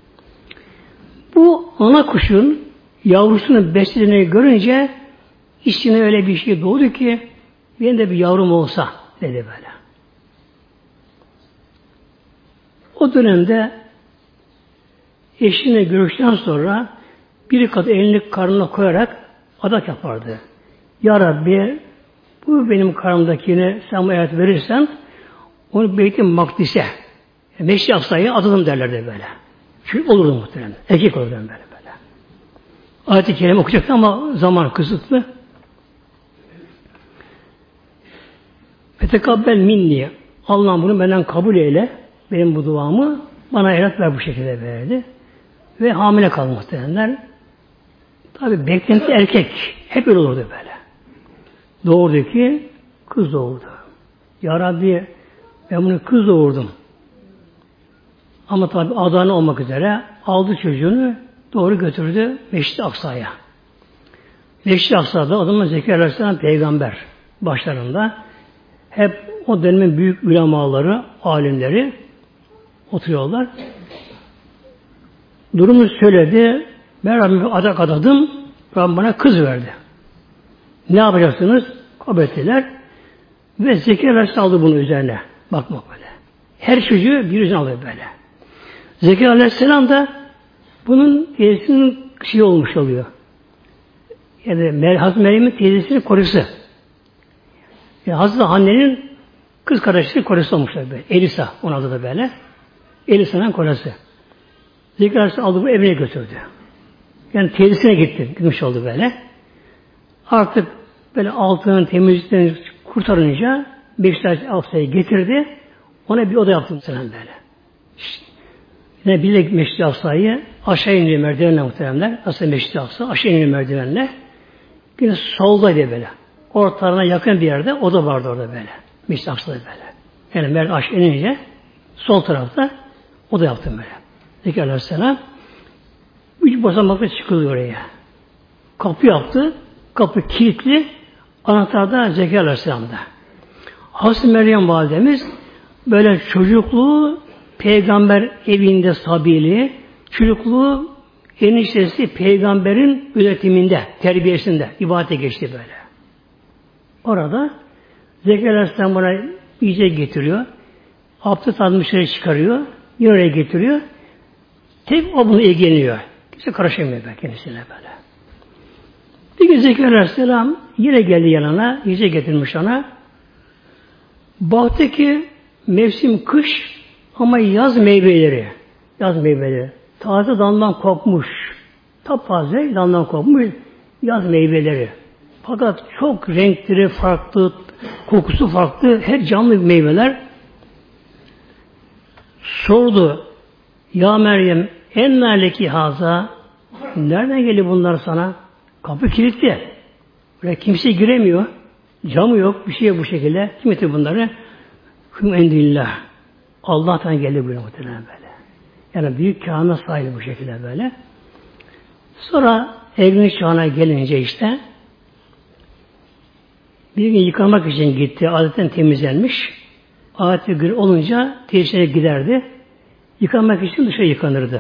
A: Bu ana kuşun yavrusunu beslediğini görünce içine öyle bir şey doğdu ki benim de bir yavrum olsa dedi böyle. O dönemde eşine görüşten sonra bir kat elini karnına koyarak adak yapardı. Ya Rabbi bu benim karnımdakini sen bu hayat verirsen onu Beyt-i Makdis'e Meşri Aksa'ya adadım derlerdi böyle. Çünkü olurdu muhtemelen. Erkek olurdu böyle böyle. Ayet-i Kerime okuyacaktı ama zaman kısıtlı. Fetekabbel minni. Allah'ım bunu benden kabul eyle. Benim bu duamı bana evlat ver bu şekilde verdi. Ve hamile kaldı muhtemelenler. Tabi beklenti erkek. Hep öyle olurdu böyle. Doğurdu ki kız doğurdu. Ya Rabbi ben bunu kız doğurdum. Ama tabi adana olmak üzere aldı çocuğunu doğru götürdü Meşri Aksa'ya. Meşri Aksa'da o zaman Zekeriya Aleyhisselam peygamber başlarında hep o dönemin büyük ulemaları, alimleri oturuyorlar. Durumu söyledi. Ben Rabbime adak adadım. Rabbim bana kız verdi. Ne yapacaksınız? Kabul ettiler. Ve Zekeriya Aleyhisselam aldı bunun üzerine. Bakma böyle. Her çocuğu bir üzerine alıyor böyle. Zekeriya Aleyhisselam da bunun teyzesinin şey olmuş oluyor. Yani Hazreti Meryem'in teyzesinin korusu. Yani Hazreti Hanne'nin kız kardeşinin korusu olmuşlar böyle. Elisa onun adı da böyle. Elisa'nın korusu. Zekeriya Aleyhisselam aldı bu evine götürdü. Yani teyzesine gitti. Gitmiş oldu böyle. Artık böyle altının temizliklerini kurtarınca Beşiktaş Aksa'yı getirdi. Ona bir oda yaptım sana böyle. İşte, yine bir de Meşri Aksa'yı aşağı iniyor merdivenle muhteremler. Aslında Meşri Aksa aşağı iniyor merdivenle. Yine soldaydı böyle. Ortalarına yakın bir yerde oda vardı orada böyle. Meşri Aksa'da böyle. Yani merdiven aşağı inince sol tarafta oda yaptım böyle. Zekeriya Aleyhisselam üç basamakla çıkılıyor oraya. Kapı yaptı. Kapı kilitli. Anahtar da Zekeriya Aleyhisselam'da. Hazreti Meryem Validemiz böyle çocukluğu peygamber evinde sabili, çocukluğu eniştesi peygamberin üretiminde, terbiyesinde, ibadete geçti böyle. Orada Zekeriya Aleyhisselam bana iyice getiriyor. Abdest almışları çıkarıyor. Yine oraya getiriyor. Tek o bunu ilgileniyor. Kimse karışamıyor kendisine böyle. Bir gün Zekeriya Aleyhisselam yine geldi yanına, iyice getirmiş ona. Baktı ki mevsim kış ama yaz meyveleri, yaz meyveleri, taze dalından kopmuş, Taptaze dalından kopmuş yaz meyveleri. Fakat çok renkleri farklı, kokusu farklı, her canlı meyveler. Sordu, ya Meryem, ennâ leki haza, nereden geliyor bunlar sana? Kapı kilitli. Buraya kimse giremiyor. Camı yok, bir şey yok bu şekilde. Kim getirdi bunları? Hüm endillah. Allah'tan geldi buraya muhtemelen böyle. Yani büyük kâhına sahibi bu şekilde böyle. Sonra evlilik çağına gelince işte bir gün yıkamak için gitti. Adetten temizlenmiş. Adeti gün olunca tesisine giderdi. Yıkamak için dışarı yıkanırdı.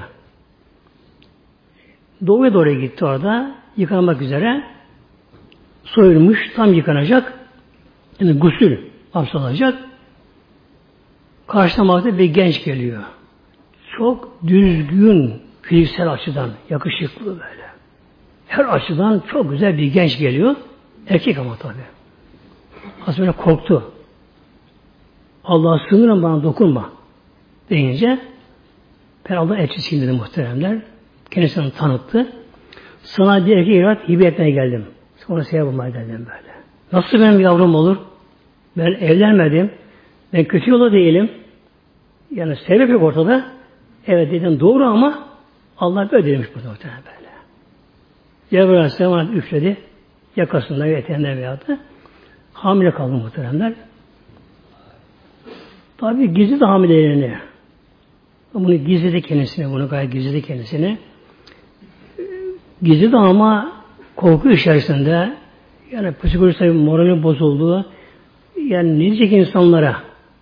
A: Doğuya doğru gitti orada. Yıkanmak üzere. Soyulmuş. Tam yıkanacak. Yani gusül abdest alacak. Karşılamakta bir genç geliyor. Çok düzgün fiziksel açıdan. Yakışıklı böyle. Her açıdan çok güzel bir genç geliyor. Erkek ama tabi. Aslında korktu. Allah'a sığınırım bana dokunma deyince ben Allah'ın elçisiyim dedi muhteremler. Kendisini tanıttı. Sana bir erkek evlat hibe etmeye geldim. Sonra sevap bulmaya geldim böyle. Nasıl benim yavrum olur? Ben evlenmedim. Ben kötü yola değilim. Yani sebep yok ortada. Evet dedim doğru ama Allah böyle demiş burada muhterem böyle. Cebrail Aleyhisselam üfledi. Yakasında ve eteğinde veyahut hamile kaldı muhteremler. Tabi gizli de hamilelerini. Bunu gizledi kendisine. Bunu gayet gizledi kendisine. Gizledi ama korku içerisinde yani psikolojisi tabi morali bozuldu. Yani ne diyecek insanlara?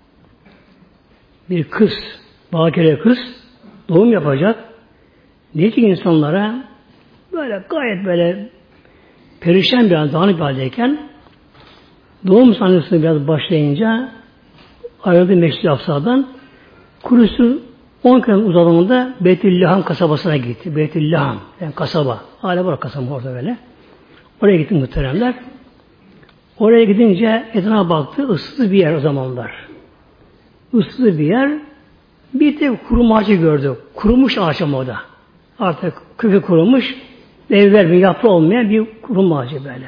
A: Bir kız, bakire kız doğum yapacak. Ne diyecek insanlara? Böyle gayet böyle perişan bir an, dağınık bir haldeyken doğum sancısı biraz başlayınca ayrıldı Mescid-i Aksa'dan kurusu on kilometre uzalımında Beytüllaham kasabasına gitti. Beytüllaham yani kasaba. Hala var kasaba orada böyle. Oraya gitti muhteremler. Oraya gidince etrafına baktı. Issız bir yer o zamanlar. Issız bir yer. Bir tek kurum ağacı gördü. Kurumuş ağaç ama o da. Artık kökü kurumuş. Meyve vermeyen, yaprağı olmayan bir kurum ağacı böyle.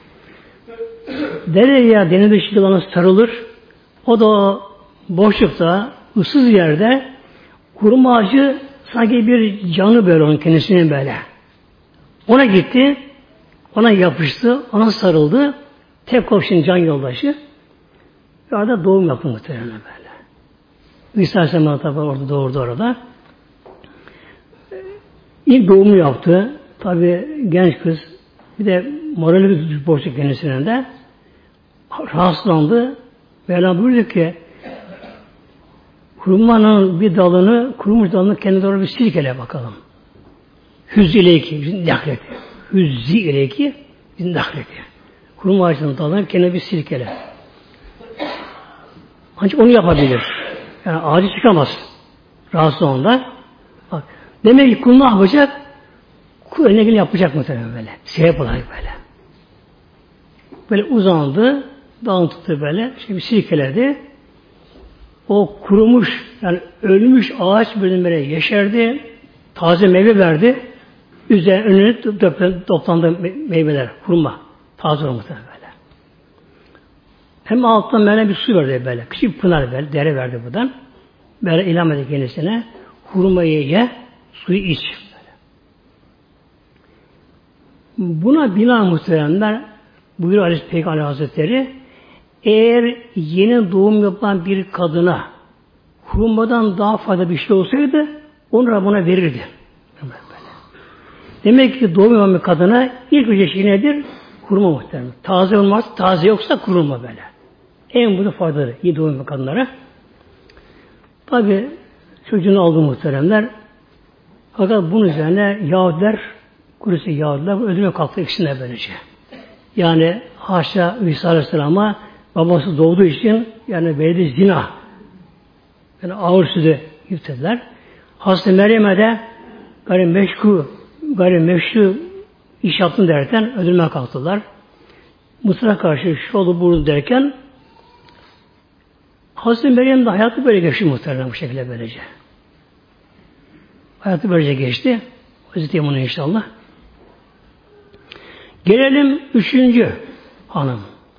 A: Dere ya deniz dışı yılana sarılır. O da boşlukta, ıssız yerde kurum ağacı sanki bir canı böyle onun kendisinin böyle. Ona gitti. Ona yapıştı. Ona sarıldı. Tek komşunun can yoldaşı. Ve orada doğum yaptı muhtemelen böyle. İsa Aleyhisselam tabi orada doğurdu orada. İlk doğumu yaptı. Tabi genç kız. Bir de morali bir boşluk kendisinin de. Rahatsızlandı. Mevlam buyurdu ki hurmanın bir dalını, kurumuş dalını kendi doğru bir silkele bakalım. Hüzzi ileyki, bizim dahleti. Hüzzi ileyki, bizim dahleti. Kurum ağacının dalını kendi bir silkele. Ancak onu yapabilir. Yani ağacı çıkamaz. Rahatsız onda. Bak, demek ki kul ne yapacak? Kul eline gelin yapacak muhtemelen böyle. Sebep olarak böyle. Böyle uzandı. Dağını tuttu böyle. Şimdi silkeledi. O kurumuş, yani ölmüş ağaç bölümlere yeşerdi. Taze meyve verdi. Üzerine önüne toplandı meyveler. Kuruma. Taze olmuş böyle. Hem alttan böyle bir su verdi böyle. Küçük pınar böyle. Dere verdi buradan. Böyle ilham etti kendisine. Hurmayı ye, suyu iç. Böyle. Buna bina muhteremler buyuruyor Aleyhisselam Peygamber Hazretleri, eğer yeni doğum yapan bir kadına hurmadan daha fazla bir şey olsaydı onu Rabbına verirdi. Böyle. Demek ki doğum yapan bir kadına ilk önce şey nedir? Hurma muhtemelen. Taze olmaz, taze yoksa kurulma böyle. En bu da faydalı iyi doğum yapan kadınlara. Tabi çocuğunu aldı muhteremler. Fakat bunun üzerine Yahudiler, kurusu Yahudiler öldürmeye kalktı ikisine böylece. Yani haşa İsa Aleyhisselam'a babası doğduğu için yani belli zina yani ağır sözü yüklediler. Hazreti Meryem'e de gayri meşku, gayri meşru iş yaptın derken öldürmeye kalktılar. Mısır'a karşı şu oldu bunu derken Hazreti Meryem de hayatı böyle geçti muhtemelen bu şekilde böylece. Hayatı böylece geçti. Hazreti Emun'a inşallah. Gelelim üçüncü hanım.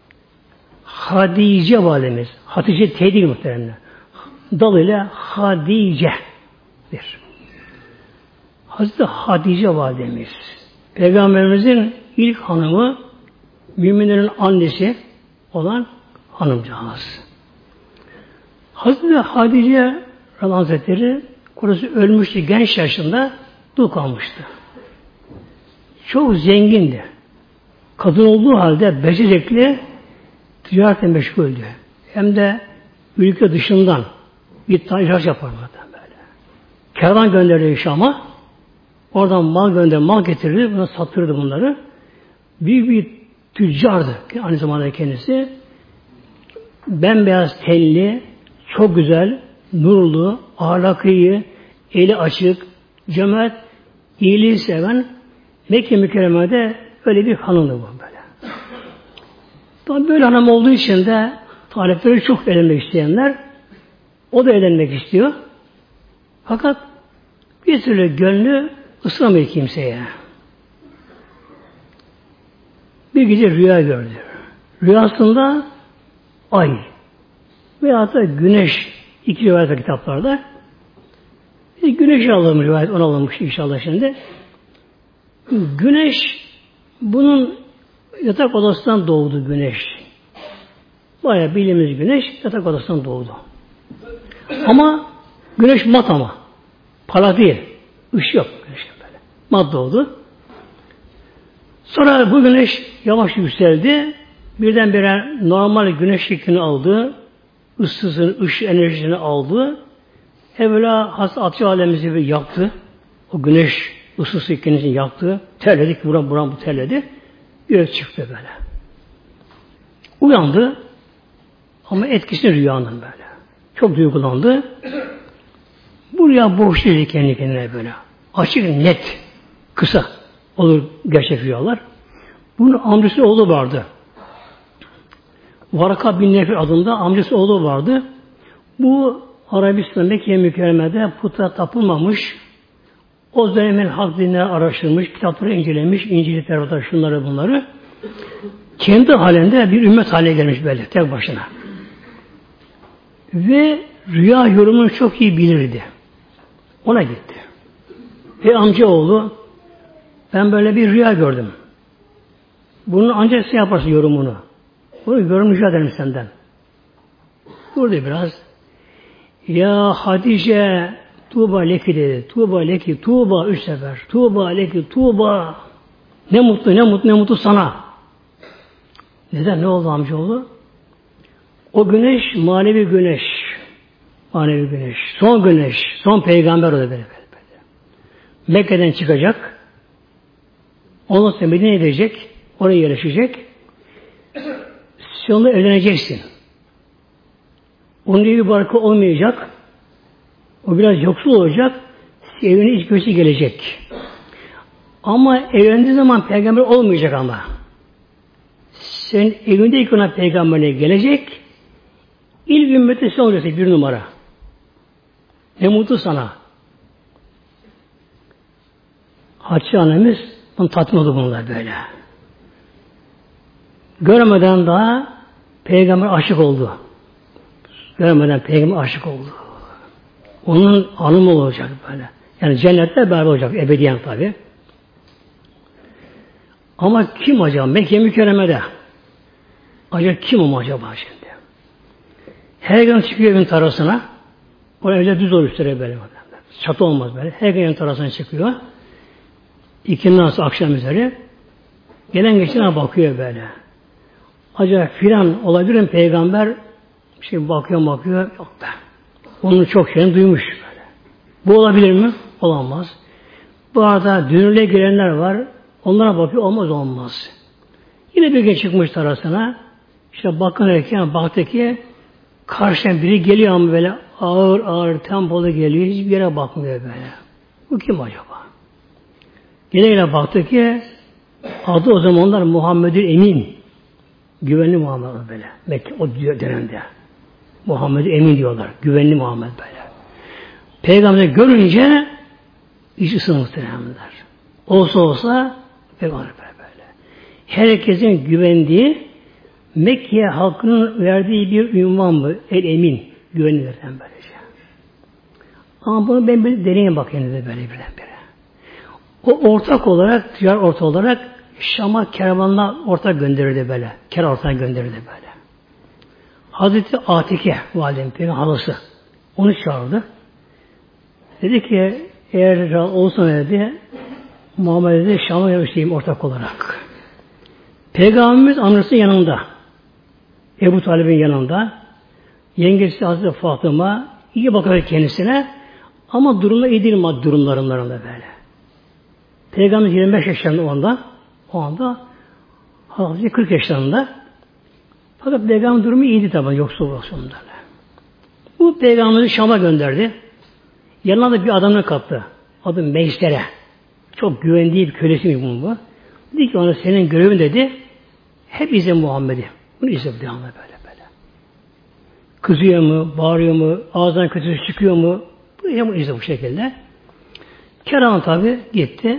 A: Hadice validemiz. Hatice teydi muhteremler. Dalıyla Hadice'dir. Hazreti Hadice validemiz. Peygamberimizin ilk hanımı, müminlerin annesi olan hanımcağız. Hazreti Hadice Hazretleri kocası ölmüştü, genç yaşında dul kalmıştı. Çok zengindi. Kadın olduğu halde becerikli, ticaretle meşguldü. Hem de ülke dışından bir tane ihraç yapardı böyle. Kervan gönderirdi Şam'a. Oradan mal gönder, mal getirirdi, buna sattırdı bunları. Büyük bir tüccardı aynı zamanda kendisi. Bembeyaz tenli, çok güzel, nurlu, ahlakı iyi, eli açık, cömert, iyiliği seven Mekke mükerremede öyle bir hanımdı bu böyle. Tabi böyle hanım olduğu için de talipleri çok evlenmek isteyenler, o da evlenmek istiyor. Fakat bir türlü gönlü ısınamıyor kimseye. Bir gece rüya gördü. Rüyasında ay veyahut da güneş, iki rivayet kitaplarda bir güneş alınmış, rivayet onu alınmış inşallah şimdi. Güneş bunun yatak odasından doğdu güneş. Bayağı bildiğimiz güneş yatak odasından doğdu. Ama güneş mat ama. Parlak değil. Işık yok güneşin böyle. Mat doğdu. Sonra bu güneş yavaş yükseldi. Birdenbire normal güneş şeklini aldı. Isısını, ışık enerjisini aldı. Evvela hasta atçı alemimizi bir yaktı. O güneş ısısı kendisini yaktı. Terledik. Buram buram bu terledi. Yürek çıktı böyle. Uyandı. Ama etkisini rüyanın böyle. Çok duygulandı. Bu rüya boş değil kendi kendine böyle. Açık, net, kısa olur gerçek rüyalar. Bunun amcası oğlu vardı. Varaka bin Nefir adında amcası oğlu vardı. Bu Arabistan Mekke mükerremede puta tapılmamış. O dönemin halk dinleri araştırmış, kitapları incelemiş, İncil, Tevrat'ta şunları bunları. Kendi halinde bir ümmet haline gelmiş böyle tek başına. Ve rüya yorumunu çok iyi bilirdi. Ona gitti. Ve amcaoğlu, ben böyle bir rüya gördüm. Bunun ancak sen yaparsın yorumunu. Bunu yorum rica ederim senden. Durdu biraz. Ya Hatice Tuğba leki dedi. Tuğba leki, Tuğba üç sefer. Tuğba leki, Tuğba. Ne mutlu, ne mutlu, ne mutlu sana. Neden? Ne oldu amcaoğlu? O güneş manevi güneş. Manevi güneş. Son güneş. Son peygamber o da böyle, böyle, böyle. Mekke'den çıkacak. Ondan sonra Medine'ye gidecek. Oraya yerleşecek. Sonunda evleneceksin. Onun bir barkı olmayacak. O biraz yoksul olacak. Evine iç göçü gelecek. Ama evlendiği zaman peygamber olmayacak ama. Senin evinde ilk ona peygamberine gelecek. İlk ümmeti sen olacaksın bir numara. Ne mutlu sana. Hatice annemiz bunu tatmin oldu bunlar böyle. Görmeden daha peygamber aşık oldu. Görmeden peygamber aşık oldu. Onun hanımı olacak böyle. Yani cennette beraber olacak. Ebediyen tabi. Ama kim acaba? Mekke mükerremede. Acaba kim o acaba şimdi? Her gün çıkıyor evin tarlasına. O evde düz olur üstüne böyle. Çatı olmaz böyle. Her gün evin tarlasına çıkıyor. İkindi sonra akşam üzeri. Gelen geçene bakıyor böyle. Acaba filan olabilir mi peygamber? Şimdi bakıyor bakıyor. Yok be. Onun çok şeyini duymuş böyle. Bu olabilir mi? Olamaz. Bu arada dünürle girenler var. Onlara bakıyor. Olmaz olmaz. Yine bir gün çıkmış tarlasına. İşte bakınırken baktı ki karşıdan biri geliyor ama böyle ağır ağır tempolu geliyor. Hiçbir yere bakmıyor böyle. Bu kim acaba? Yine yine baktı ki adı o zamanlar Muhammed-i Emin. Güvenli Muhammed böyle. Mekke o dönemde. Muhammed-i Emin diyorlar. Güvenli Muhammed böyle. Peygamber görünce iş ısınmıştır muhtemelenler. Olsa olsa peygamber böyle. herkesin güvendiği Mekke halkının verdiği bir ünvan mı? El emin. Güvenilirden böylece. Ama bunu ben bir deneyim bakayım dedi böyle birdenbire. O ortak olarak, diğer ortak olarak Şam'a kervanla ortak gönderirdi böyle. Kervan ortak gönderirdi böyle. Hazreti Atike validem peygamber halası onu çağırdı. Dedi ki eğer olsa dedi Muhammed dedi Şam'a yarışayım ortak olarak. Peygamberimiz annesinin yanında. Ebu Talib'in yanında. Yengesi Hazreti Fatıma iyi bakıyor kendisine ama durumda iyi değil maddi durumlarında böyle. Peygamber yirmi beş yaşlarında o anda o anda Hazreti kırk yaşlarında. Fakat Peygamber durumu iyiydi tabi yoksul olsunlar. Bu Peygamber'i Şam'a gönderdi. Yanına da bir adamını kattı. Adı Meysere. Çok güvendiği bir kölesi mi bu? Dedi ki ona senin görevin dedi hep izle Muhammed'i. Bunu izle bu devamlı böyle böyle. Kızıyor mu, bağırıyor mu, ağzından kötüsü çıkıyor mu? Bunu izle bu şekilde. Kervan tabi gitti.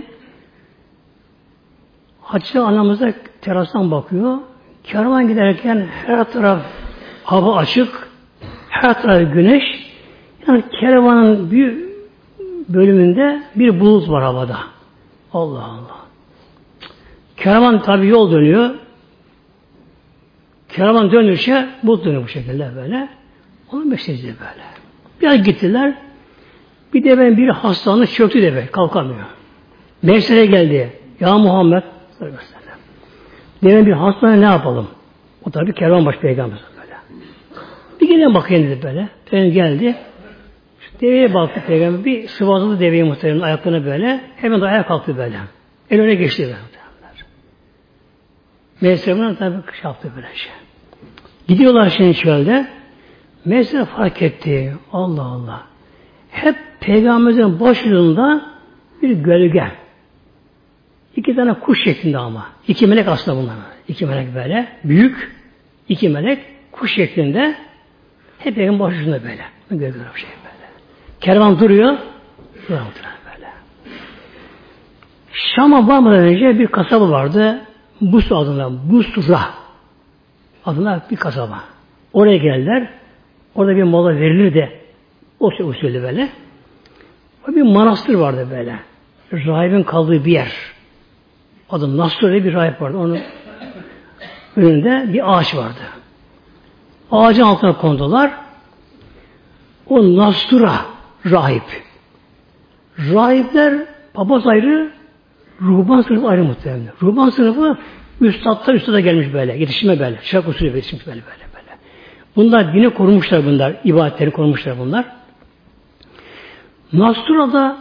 A: Hatice anamız da terastan bakıyor. Kervan giderken her taraf hava açık, her taraf güneş. Yani kervanın bir bölümünde bir bulut var havada. Allah Allah. Kervan tabi yol dönüyor. Kervan dönüşe bulut dönüyor bu şekilde böyle. Onu bekleyeceğiz böyle. Biraz gittiler. Bir de ben bir hastalığı çöktü de be, kalkamıyor. Mevsere geldi. Ya Muhammed demin bir hastane ne yapalım? O tabi kervan baş peygamber böyle. Bir gelin bakayım dedi böyle. Peygamber geldi. Şu deveye baktı peygamber. Bir sıvazladı deveyi muhtemelen ayaklarına böyle. Hemen de ayağa kalktı böyle. El öne geçti böyle. Mevsere buna tabi şey yaptı böyle şey. Gidiyorlar şimdi çölde. Mevsere fark etti. Allah Allah. Hep peygamberimizin başucunda bir gölge. İki tane kuş şeklinde ama. İki melek aslında bunlar. İki melek böyle. Büyük. İki melek kuş şeklinde. Hep peygamberin başucunda böyle. Gölgeler bir şey böyle. Kervan duruyor. Duruyor böyle. Şam'a varmadan önce bir kasaba vardı. Bus adına. Busra adına bir kasaba. Oraya geldiler. Orada bir mola verilir de o şey usulü böyle. O bir manastır vardı böyle. Rahibin kaldığı bir yer. Adı Nastur'a bir rahip vardı. Onun önünde bir ağaç vardı. Ağacın altına kondular. O Nastur'a rahip. Rahipler papaz ayrı, ruhban sınıfı ayrı muhtemelen. Ruhban sınıfı üstadlar üstada gelmiş böyle. Yetişime böyle. Şark usulü yetişmiş böyle böyle böyle. Bunlar dini korumuşlar bunlar. İbadetleri korumuşlar bunlar. Nastura'da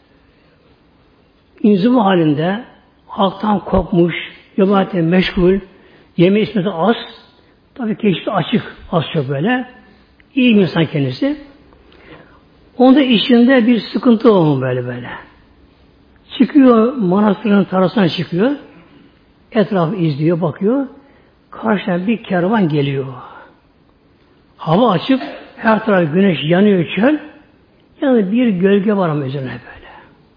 A: inziva halinde halktan kopmuş, ibadete meşgul, yeme içmesi az, tabii keşfi açık, az çok böyle. İyi bir insan kendisi. Onda işinde bir sıkıntı olmuş böyle böyle. Çıkıyor, manastırın tarafından çıkıyor. Etrafı izliyor, bakıyor. Karşıdan bir kervan geliyor. Hava açık, her taraf güneş yanıyor çöl. Yani bir gölge var ama üzerine böyle.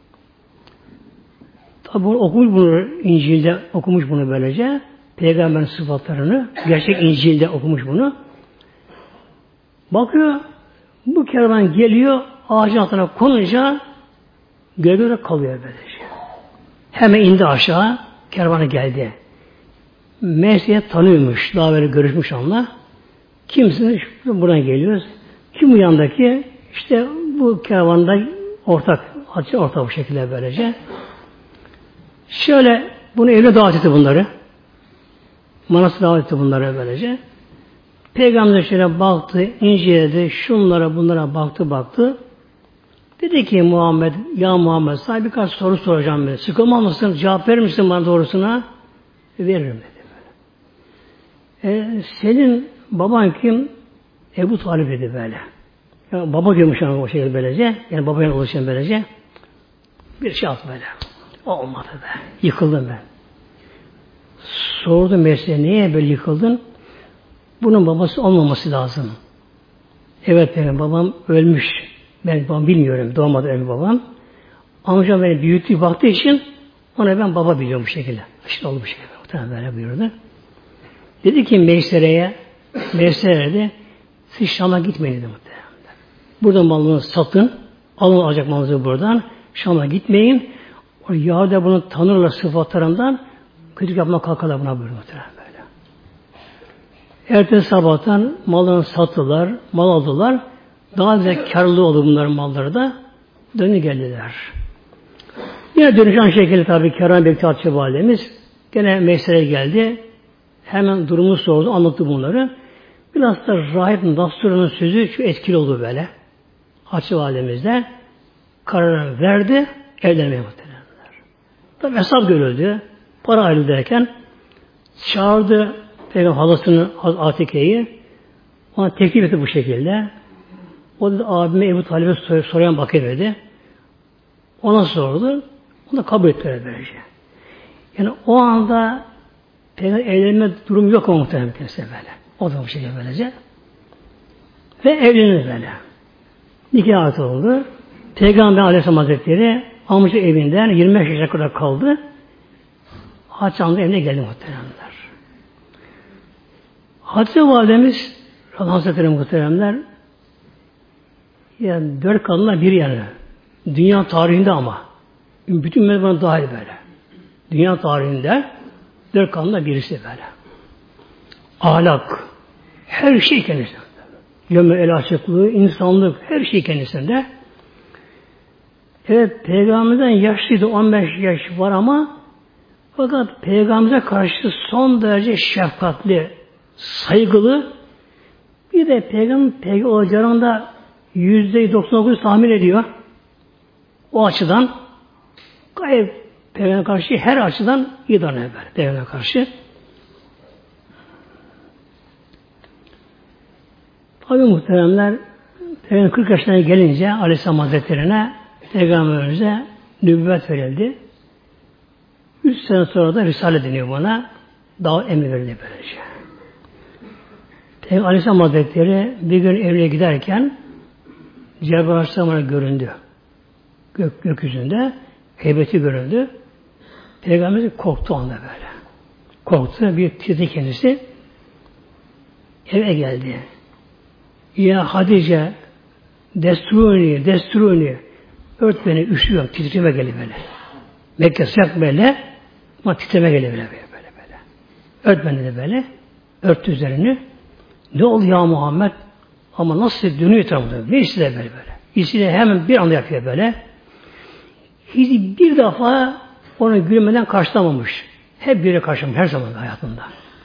A: Tabi bunu okumuş bunu İncil'de okumuş bunu böylece. Peygamberin sıfatlarını gerçek İncil'de okumuş bunu. Bakıyor bu kervan geliyor ağacın altına konunca gölgede kalıyor böylece. Hemen indi aşağı kervanı geldi. Mesih'e tanıyormuş. Daha böyle görüşmüş onunla. Kimsiniz? Buradan geliyoruz. Kim bu yandaki? İşte bu kervanda ortak. Ortak bu şekilde böylece. Şöyle bunu evine davet etti bunları. Manastır davet etti bunları böylece. Peygamber şöyle baktı, inceledi, şunlara bunlara baktı baktı. Dedi ki Muhammed, ya Muhammed sana birkaç soru soracağım dedi. Sıkılmaz mısın? Cevap verir misin bana doğrusuna? Veririm dedi. E, senin baban kim? Ebu Talib dedi böyle. Yani baba diyormuş ona o şekilde böylece. Yani babaya ulaşan böylece. Bir şey yaptı böyle. Olmadı be. Yıkıldım ben. Sordu mesleğe niye böyle yıkıldın? Bunun babası olmaması lazım. Evet benim babam ölmüş. Ben babam bilmiyorum. Doğmadı ölmüş babam. Amcam beni büyüttüğü baktığı için ona ben baba biliyorum bu şekilde. İşte oldu bu şekilde. Muhtemelen böyle buyurdu. Dedi ki Meysere'ye, Meysere'de siz Şam'a gitmeyin dedi muhtemelen. Burada malını satın, alın alacak malınızı buradan, Şam'a gitmeyin. O Yahudiler bunu tanırlar sıfatlarından, kötülük yapmaya kalkarlar buna buyurdu muhtemelen böyle. Ertesi sabahtan malını sattılar, mal aldılar. Daha güzel karlı oldu bunların malları da. Dönü geldiler. Yine dönüşen şekilde tabii Kerem Bekçi Hatçı Validemiz gene Meysere'ye geldi. Hemen durumu sordu, anlattı bunları. Biraz da Rahip Nastur'un sözü şu etkili oldu böyle. Hatçı Validemiz de kararını verdi, evlenmeye muhtemelenler. Tabii hesap görüldü. Para ayrıldı derken çağırdı Peygamber halasını Atike'yi. Ona teklif etti bu şekilde. O da abime Ebu Talib'e sor, soruyan bakayım dedi. Ona sordu. O da kabul etti böylece. Yani o anda Peygamber evlenme durumu yok ama muhtemelen böyle. O da bu şekilde böylece. Ve evlenir böyle. Nikah altı oldu. Peygamber Aleyhisselam Hazretleri amca evinden yirmi beş yaşına kadar kaldı. Haçanlı evine geldi muhteremler. Hatice Validemiz Hazretleri muhteremler yani dört kadınla bir yani. Dünya tarihinde ama. Bütün mezbanı dahil böyle. Dünya tarihinde dört kadınla birisi böyle. Ahlak. Her şey kendisinde. Gömme el açıklığı, insanlık, her şey kendisinde. Evet, Peygamberden yaşlıydı, on beş yaş var ama fakat Peygamber'e karşı son derece şefkatli, saygılı, bir de Peygamber peygamber olacağını da yüzde doksan dokuz tahmin ediyor. O açıdan gayet Peygamber'e karşı her açıdan iyi davranıyor böyle Peygamber'e karşı. Tabi muhteremler Peygamber kırk yaşına gelince Aleyhisselam Hazretleri'ne Peygamberimize nübüvvet verildi. Üç sene sonra da Risale deniyor buna. Daha emir verildi böylece. Peygamber Aleyhisselam Hazretleri bir gün evine giderken Cebrail Aleyhisselam'a göründü. Gök, gökyüzünde heybeti göründü. Peygamberimiz korktu anda böyle. Korktu. Bir titredi kendisi. Eve geldi. Ya Hatice desturuni, desturuni ört beni, üşüyorum, titreme geliyor böyle. Mekke sıcak böyle ama titreme geliyor böyle böyle böyle. Ört beni de böyle. Örttü üzerini. Ne oldu ya Muhammed? Ama nasıl dönüyor etrafında? Ne istedi böyle böyle? İstedi hemen bir anda yapıyor böyle. Hiç bir defa onu gülmeden karşılamamış. Hep biri karşılamış her zaman hayatında.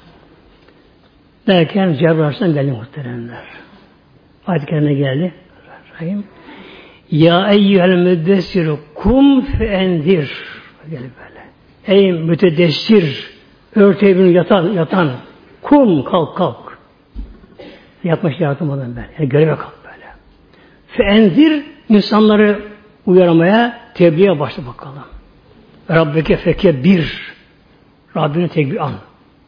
A: Derken Cebrail Aleyhisselam geldi muhteremler. Ayet-i Kerime geldi. Rahim. Ya eyyühel müddessiru kum fe enzir. Geldi böyle. Ey mütedessir, örtüye yatan, yatan, kum kalk kalk. Yapmış yaratamadım ben. Yani göreve kalk böyle. Fe enzir, insanları uyarmaya, tebliğe başla bakalım. Rabbeke feke bir. Rabbini tekbir an.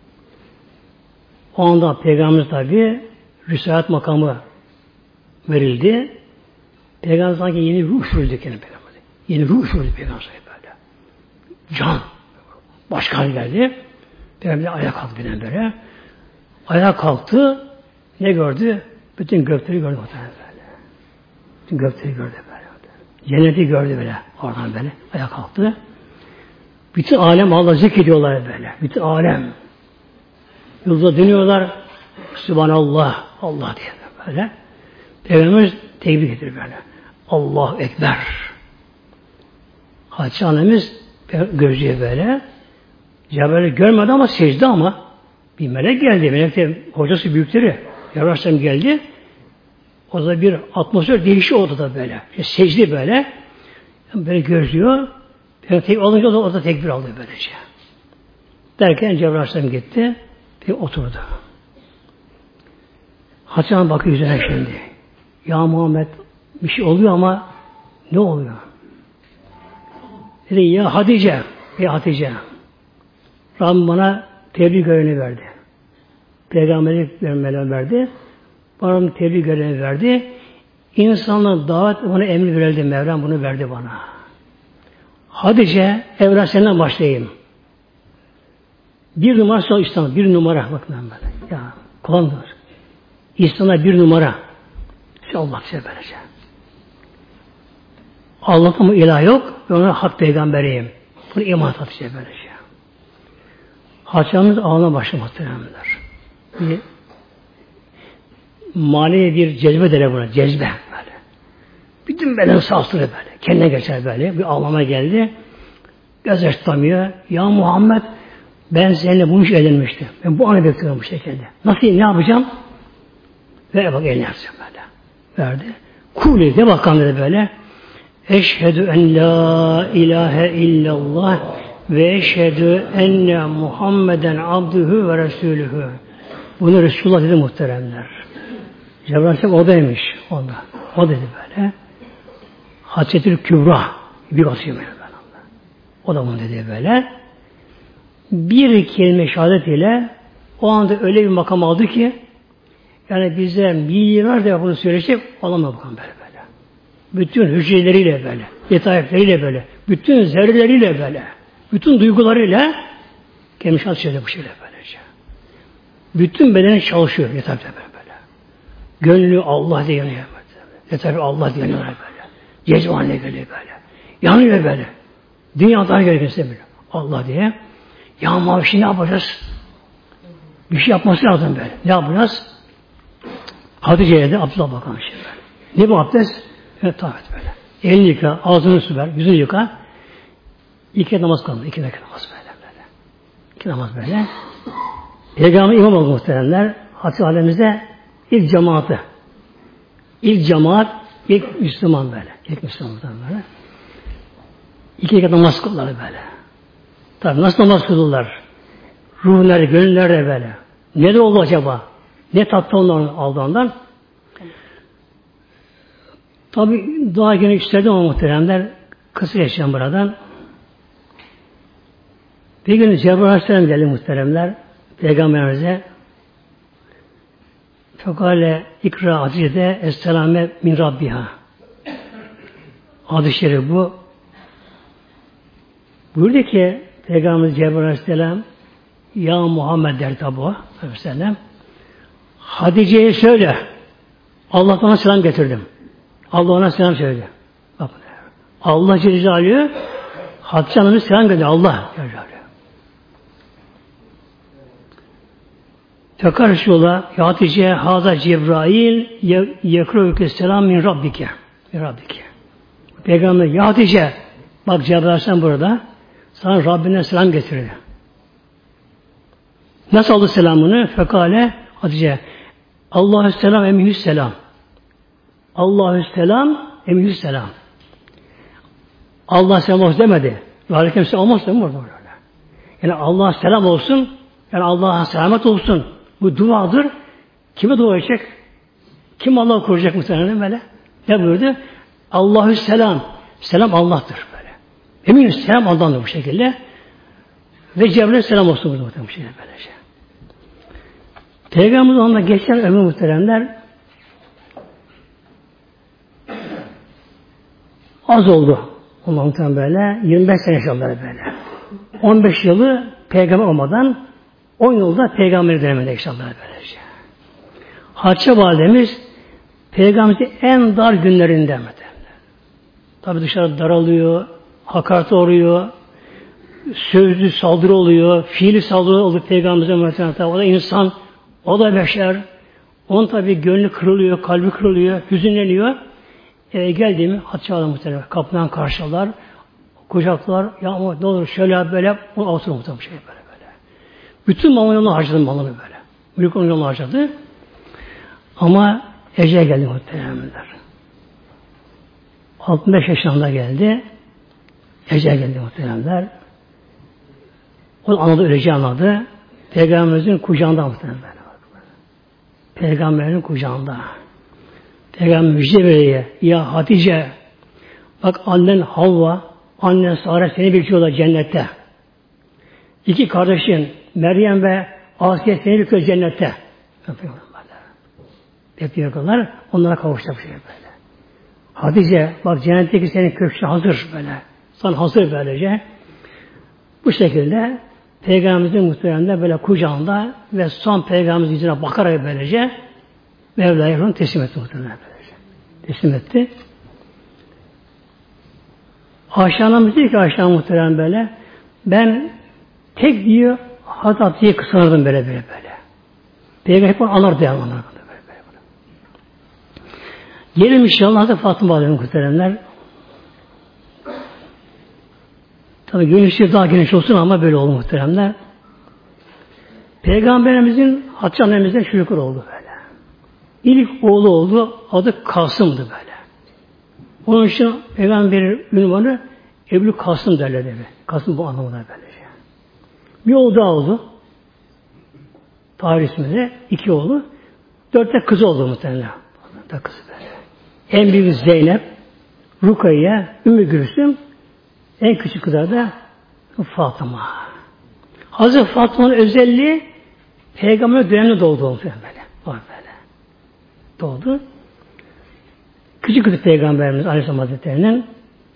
A: O anda Peygamberimiz tabi Risalet makamı verildi. Peygamber sanki yeni ruh verildi kendine Peygamber. Yeni ruh verildi Peygamber böyle. Can. Başka hal geldi. Peygamber ayağa kalktı birden böyle. Ayağa kalktı. Ne gördü? Bütün gökleri gördü muhtemelen böyle. Bütün gökleri gördü böyle. Cenneti gördü böyle. Oradan böyle. Ayağa kalktı. Bütün alem Allah zikrediyorlar böyle. Bütün alem. Yolda dönüyorlar. Sübhanallah. Allah diye böyle. Peygamberimiz tekbir getirir böyle. Allahu Ekber. Hatice annemiz gözlüğü böyle. Cebrail'i görmedi ama secde ama bir melek geldi. Melek de hocası büyükleri. Cebrail geldi. O da bir atmosfer değişiyor odada böyle. Secde böyle. Böyle gözlüyor. Tekbir alınca o da tekbir aldı böylece. Derken Cebrail gitti. Bir oturdu. Hatice Hanım bakıyor yüzüne şimdi. Ya Muhammed bir şey oluyor ama ne oluyor? Dedi ya Hatice, ya Hatice. Rabbim bana tebliğ görevini verdi. Peygamberlik görevini verdi. Bana tebliğ görevini verdi. İnsanlara davet bana emir verildi. Mevlam bunu verdi bana. Hatice, evren senden başlayayım. Bir numara sonra İslam. Bir numara. Bakın böyle. Ya Kur'an'dır. İslam'da bir numara. İşte Allah size böylece. Allah'ta mı ilah yok? Ben ona hak peygamberiyim. Bunu iman tatlıca böylece. Haçamız ağına başlamaktadır. Bir mali bir cezbe dere buna. Cezbe böyle. Bütün beden sarsılır böyle. Kendine geçer böyle. Bir ağlama geldi. Göz açtamıyor. Ya Muhammed ben seninle bu iş edinmiştim. Ben bu anı bekliyorum bu şekilde. Nasıl, ne yapacağım? Ver bak eline yapacağım böyle. Verdi. Kuli de bakan dedi böyle. Eşhedü en la ilahe illallah ve eşhedü enne Muhammeden abdühü ve resulühü. Bunu Resulullah dedi muhteremler. Cebrail Aleyhisselam odaymış onda. O dedi böyle. Hadsetül Kübra bir basıyor böyle. O da bunu dedi böyle. Bir kelime şehadet ile o anda öyle bir makam aldı ki yani bize milyarlar da bunu söyleyecek olamaz bakalım böyle böyle. Bütün hücreleriyle böyle, detaylarıyla böyle, bütün zerreleriyle böyle, bütün duygularıyla kelime şehadet söyledi bu şekilde böylece. Bütün bedeni çalışıyor detaylarıyla böyle böyle. Gönlü Allah diye yanıyor böyle. Detaylı Allah diye yanıyor böyle. Cezvane geliyor böyle. Yanıyor böyle. Dünyadan gerekirse böyle. Allah diye. Ya mavişi ne yapacağız? Bir şey yapması lazım böyle. Ne yapacağız? Hatice'ye de Abdullah bakalım şimdi böyle. Ne bu abdest? Evet tabi böyle. Elini yıka, ağzını su ver, yüzünü yıka. İki namaz kaldı. İki dakika namaz böyle böyle. İki namaz böyle. Peygamber imam oldu muhteremler. Hatice alemimizde ilk cemaati. İlk cemaat, ilk Müslüman böyle. İlk Müslüman böyle. İki dakika namaz kıldılar böyle. Tabi nasıl namaz kıldılar? Ruh nerede, gönül nerede böyle? Ne de oldu acaba? Ne tattı onların aldığından? Tabi daha gene isterdim ama muhteremler kısa geçeceğim buradan. Bir gün Cebrail Aleyhisselam geldi muhteremler Peygamberimize fekale ikra Hatice'de esselame min Rabbiha. Hadis-i şerif bu. Buyurdu ki Peygamber Cebrail Aleyhisselam ya Muhammed der tabi o Aleyhisselam Hatice'ye söyle Allah'tan ona selam getirdim. Allah ona selam söyledi. Bakın. Allah Celle Celaluhu Hatice Hanım'a selam getirdi. Allah Celle Celaluhu. Tekrar Resulullah ya Hatice haza Cebrail yekrûke selam min Rabbike. Min Rabbike. Peygamber ya Hatice bak Cebrail Aleyhisselam burada sana Rabbine selam getirdi. Nasıl aldı selamını? Fekale Hatice Allahü selam emihü selam. Allahü selam emihü selam. Allah selam olsun demedi. Aleyküm selam olmaz mı? Yani Allah'a selam olsun. Yani Allah'a selamet olsun. Bu duadır. Kime dua edecek? Kim Allah'ı koruyacak muhtemelen böyle? Ne buyurdu? Allahü selam. Selam Allah'tır böyle. Eminim selam Allah'tır bu şekilde. Ve Cebrail selam olsun burada muhtemelen bu şekilde böylece. Peygamberimiz onunla geçen ömür muhteremler az oldu. Ondan muhtemelen böyle. yirmi beş sene yaşadılar böyle. on beş yılı peygamber olmadan on yılda peygamber döneminde yaşadılar böylece. Hatice validemiz peygamberin en dar günlerinde tabi dışarı daralıyor, hakaret oluyor, sözlü saldırı oluyor, fiili saldırı oluyor peygamberimize muhtemelen. O da insan, o da beşer. Onun tabi gönlü kırılıyor, kalbi kırılıyor, hüzünleniyor. Eve geldiğimi Hatice Hanım muhtemelen kapıdan karşılar, kucaklar, ya ama ne olur şöyle böyle, onu avutur muhtemelen şey böyle böyle. Bütün malını yoluna harcadı malını böyle. Büyük onun yoluna harcadı. Ama ecel geldi muhtemelenler. altmış beş yaşında geldi. Ecel geldi muhtemelenler. O anladı, öleceği anladı. Peygamberimizin kucağında muhtemelen. Peygamberin kucağında. Peygamber müjde veriyor. Ya Hatice, bak annen Havva, annen Sare seni bekliyorlar cennette. İki kardeşin Meryem ve Asiye seni bekliyor cennette. Bekliyorlar. Onlara kavuşacak bir şey böyle. Hatice, bak cennetteki senin köşkü hazır böyle. Sana hazır böylece. Bu şekilde Peygamberimizin muhteremde böyle kucağında ve son Peygamberimizin yüzüne bakarak böylece Mevla'ya onu teslim etti muhteremde böylece. Teslim etti. Ayşe anamız diyor ki Ayşe anamız muhterem böyle ben tek diyor Hazreti Hatice'yi kıskanırdım böyle böyle böyle. Peygamber hep onu anardı yani onlar. Gelin inşallah Hazreti Fatıma Validemiz muhteremler. Tabi genişliği daha geniş olsun ama böyle oldu muhteremler. Peygamberimizin Hatice annemizden çocuklar oldu böyle. İlk oğlu oldu. Adı Kasım'dı böyle. Onun için Peygamber'in ünvanı Ebu Kasım derler dedi. Kasım bu anlamına böylece. Bir oğlu daha oldu. Tarih isminde iki oğlu. Dörtte kız oldu muhtemelen. Dört kızı böyle. En büyük Zeynep, Rukiye, Ümmü Gülsüm, en küçük kızlar da Fatıma. Hazreti Fatıma'nın özelliği Peygamber döneminde doğdu oldu böyle. Var böyle. Doğdu. Küçük kızı Peygamberimiz Aleyhisselam Hazretleri'nin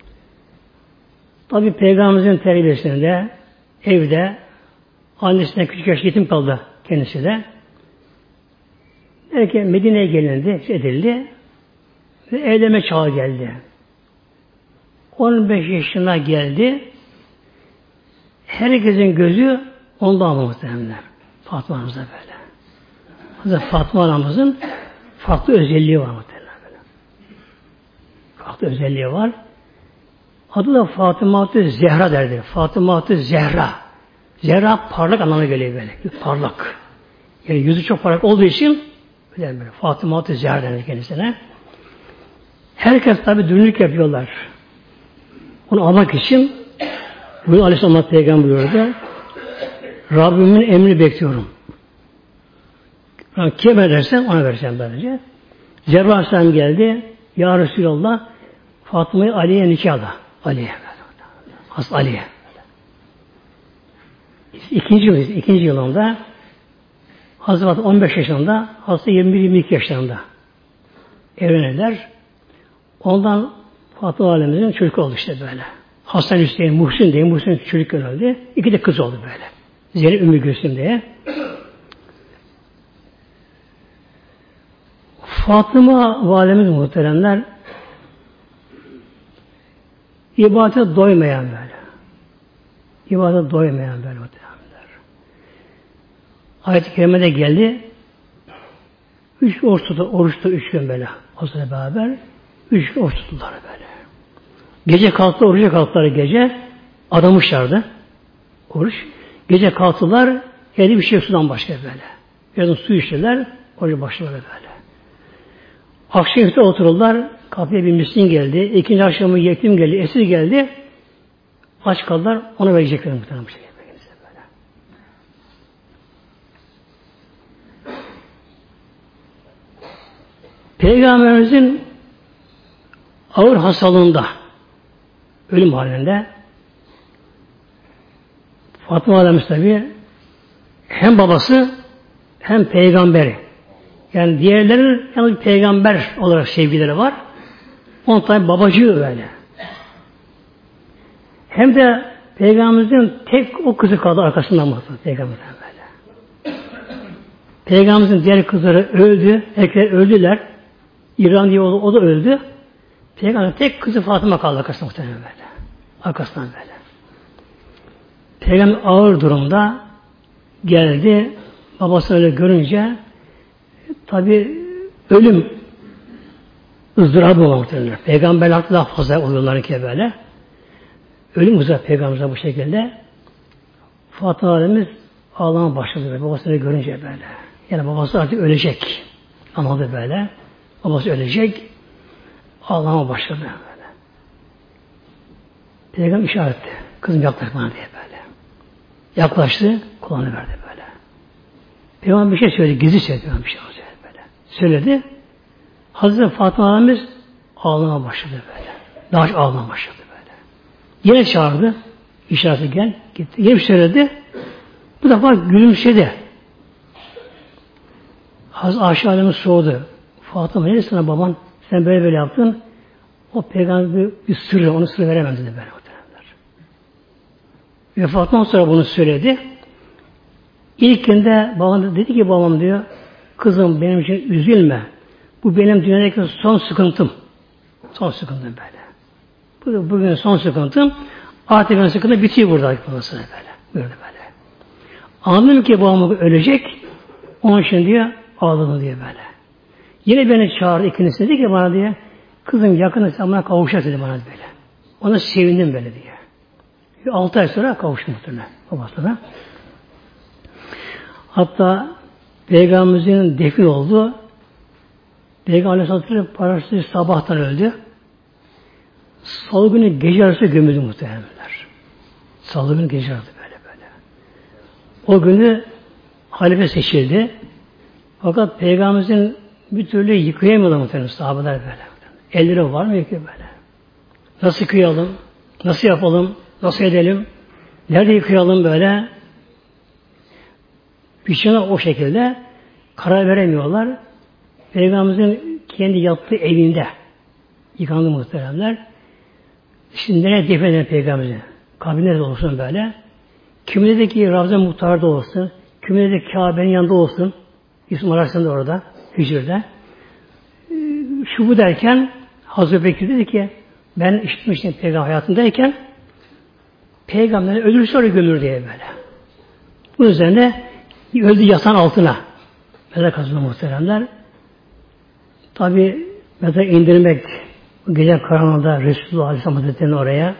A: tabi Peygamberimizin terbiyesinde evde annesinden küçük yaş yetim kaldı kendisi de. Derken Medine'ye gelindi, edildi ve evlenme çağı geldi. on beş yaşına geldi. Herkesin gözü onda ama muhtemelen. Fatma Hanım'da böyle. Hazreti Fatma Hanım'ın farklı özelliği var muhtemelen böyle. Farklı özelliği var. Adı da Fatıma-tı Zehra derdi. Fatıma-tı Zehra. Zehra parlak anlamına geliyor böyle. Parlak. Yani yüzü çok parlak olduğu için böyle böyle. Fatıma-tı Zehra denir kendisine. Herkes tabi dünlük yapıyorlar. Onu almak için buyur Aleyhisselam Peygamber buyurdu. Rabbimin emrini bekliyorum. Yani kim edersen ona vereceğim böylece. Cebrail Aleyhisselam geldi. Ya Resulallah Fatıma'yı Ali'ye nikahla. Ali'ye. Has Ali'ye. İkinci yıl, ikinci yılında Hazreti on beş yaşında, Hazreti yirmi bir yirmi iki yaşlarında evlenirler. Ondan Fatıma Validemizin çocuk oldu işte böyle. Hasan Hüseyin, Muhsin diye, Muhsin çocuk öldü. İki de kız oldu böyle. Zeynep Ümmü Gülsüm diye. Fatıma Validemiz muhteremler ibadete doymayan böyle. İbadete doymayan böyle muhteremler. Ayet-i Kerime'de geldi. Üç oruç tuttu, oruçta üç gün böyle. O sırada beraber üç gün oruç tuttular böyle. Gece kalktı, oruca kalktılar gece. Adamışlardı. Oruç. Gece kalktılar, elde bir şey sudan başka böyle. Birazdan su içtiler, oruca başladılar böyle. Akşam üstü otururlar, kapıya bir miskin geldi. İkinci akşamı yetim geldi, esir geldi. Aç kaldılar, ona verecekler muhtemelen bir şey. Böyle. Peygamberimizin ağır hastalığında, ölüm halinde Fatıma Validemiz tabi hem babası hem peygamberi. Yani diğerlerinin yalnız peygamber olarak sevgileri var. Onun tabi babacığı böyle. Hem de Peygamberimizin tek o kızı kaldı arkasından mı? Peygamberimizin böyle. Peygamberimizin diğer kızları öldü. Erkekler öldüler. İran diye oldu, o da öldü. Peygamberimizin tek kızı Fatıma kaldı arkasından böyle. Arkasından böyle. Peygamber ağır durumda geldi. Babasını öyle görünce tabi ölüm ızdırabı olmaktadır. Peygamberler daha fazla oluyorlar ki böyle. Ölüm uzak Peygamberimize bu şekilde. Fatıma Validemiz ağlamaya başladı. Babasını görünce böyle. Yani babası artık ölecek. Anladı böyle. Babası ölecek. Ağlamaya başladı böyle. Peygamber işaret etti. Kızım yaklaş bana diye böyle. Yaklaştı. Kulağını verdi böyle. Peygamber bir şey söyledi. Gizli söyledi. Bir şey söyledi böyle. Söyledi. Hazreti Fatıma Validemiz ağlamaya başladı böyle. Daha çok ağlamaya başladı. Yine çağırdı. İşareti gel. Gitti. Yine söyledi. Bu defa gülümsedi. Hazreti Ayşe Validemiz soğudu. Fatıma ne sana baban? Sen böyle böyle yaptın. O peygamber bir, bir sırrı. Onu sırrı veremem dedi böyle. Ve Fatıma sonra bunu söyledi. İlkinde babam dedi ki babam diyor, kızım benim için üzülme. Bu benim dünyadaki son sıkıntım. Son sıkıntım böyle. Bu, bugün son sıkıntım. Artık benim sıkıntım bitiyor burada. Böyle. Böyle böyle. Anladım ki babam ölecek. Onun için diyor ağladım diyor böyle. Yine beni çağırdı ikincisi dedi ki bana diye kızım yakında sen bana kavuşacaksın dedi bana böyle. Ona sevindim böyle diye. Altı ay sonra kavuştum muhtemelen babasına. Hatta Peygamberimizin defin oldu. Peygamber Aleyhisselatü parası sabahtan öldü. Salı günü gece arası gömüldü muhtemelenler. Salı günü gece arası böyle böyle. O günü halife seçildi. Fakat Peygamberimizin bir türlü yıkayamadı muhtemelen sahabeler böyle. Elleri var mı yıkıyor böyle? Nasıl yıkayalım? Nasıl yapalım? Nasıl edelim? Nerede yıkayalım böyle? Birçoğuna o şekilde karar veremiyorlar. Peygamberimizin kendi yattığı evinde yıkandı muhteremler. Şimdi nereye defneder Peygamberimizin? Kabri nerede olsun böyle? Kimi dedi ki Ravza Muhtar'da olsun. Kimi dedi Kabe'nin yanında olsun. İsmail Aleyhisselam da orada. Hücrede. Şu bu derken Hazreti Bekir dedi ki ben işitmiştim Peygamber hayatındayken Peygamber'e ölürse oraya gömür diye böyle. Bu üzerine öldü yatan altına. Mezar kazıldı muhteremler. Tabi mezar indirmek gece karanlığında Resulullah Aleyhisselam Hazretleri'nin oraya.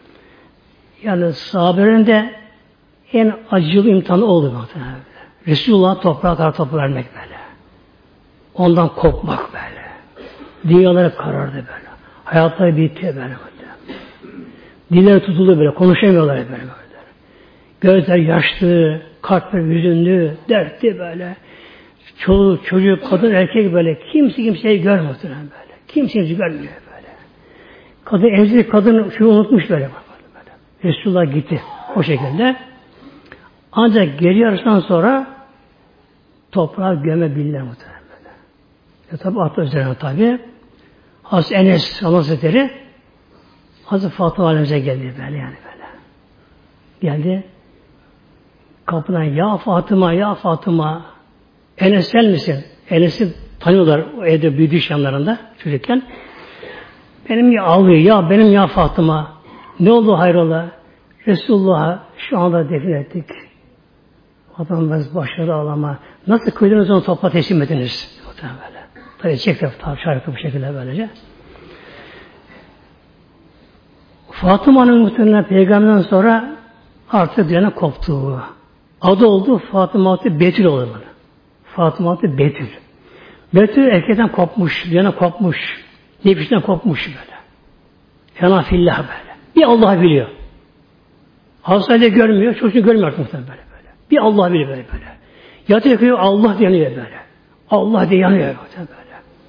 A: Yani sahabelerin de en acılı imtihanı oldu muhteremler. Resulullah toprağa kadar topu vermek böyle. Ondan kopmak böyle. Dünyaları karardı böyle. Hayatları bitti böyle. Dilleri tutuldu böyle. Konuşamıyorlar böyle. böyle. Gözler yaşlı, kalpler hüzünlü, dertli böyle. Çoluk, çocuk, kadın, erkek böyle. Kimse kimseyi görmüyor böyle. Kimse kimseyi görmüyor böyle. Kadın, evsiz kadın şunu unutmuş böyle. böyle. Resulullah gitti. O şekilde. Ancak geri yarısından sonra toprağa gömebilirler muhtemelen böyle. E tabi atı üzerine tabi. Hazreti Enes Hazretleri Hazreti Fatıma Validemize geldi böyle yani böyle. Geldi. Kapıdan ya Fatıma ya Fatıma Enes sen misin? Enes'i tanıyorlar o evde büyüdüğü yanlarında çocukken. Benim ya ağlıyor ya benim ya Fatıma. Ne oldu hayrola? Resulullah'a şu anda defin ettik. Adamımız başarı ağlama. Nasıl kıydınız onu toprağa teslim ediniz? Böyle. Tabii çekti şarkı bu şekilde böylece. Fatıma'nın muhtemelen peygamberden sonra artık dünyana koptu. Adı oldu Fatıma Betül oldu bana. Fatıma Betül. Betül erkekten kopmuş, dünyana kopmuş. Nefisinden kopmuş böyle. Fena fillah böyle. Bir Allah biliyor. Hastayla görmüyor, çocuğunu görmüyor artık muhtemelen böyle böyle. Bir Allah biliyor böyle böyle. Yatı yakıyor, Allah diye yanıyor böyle. Allah diye yanıyor böyle.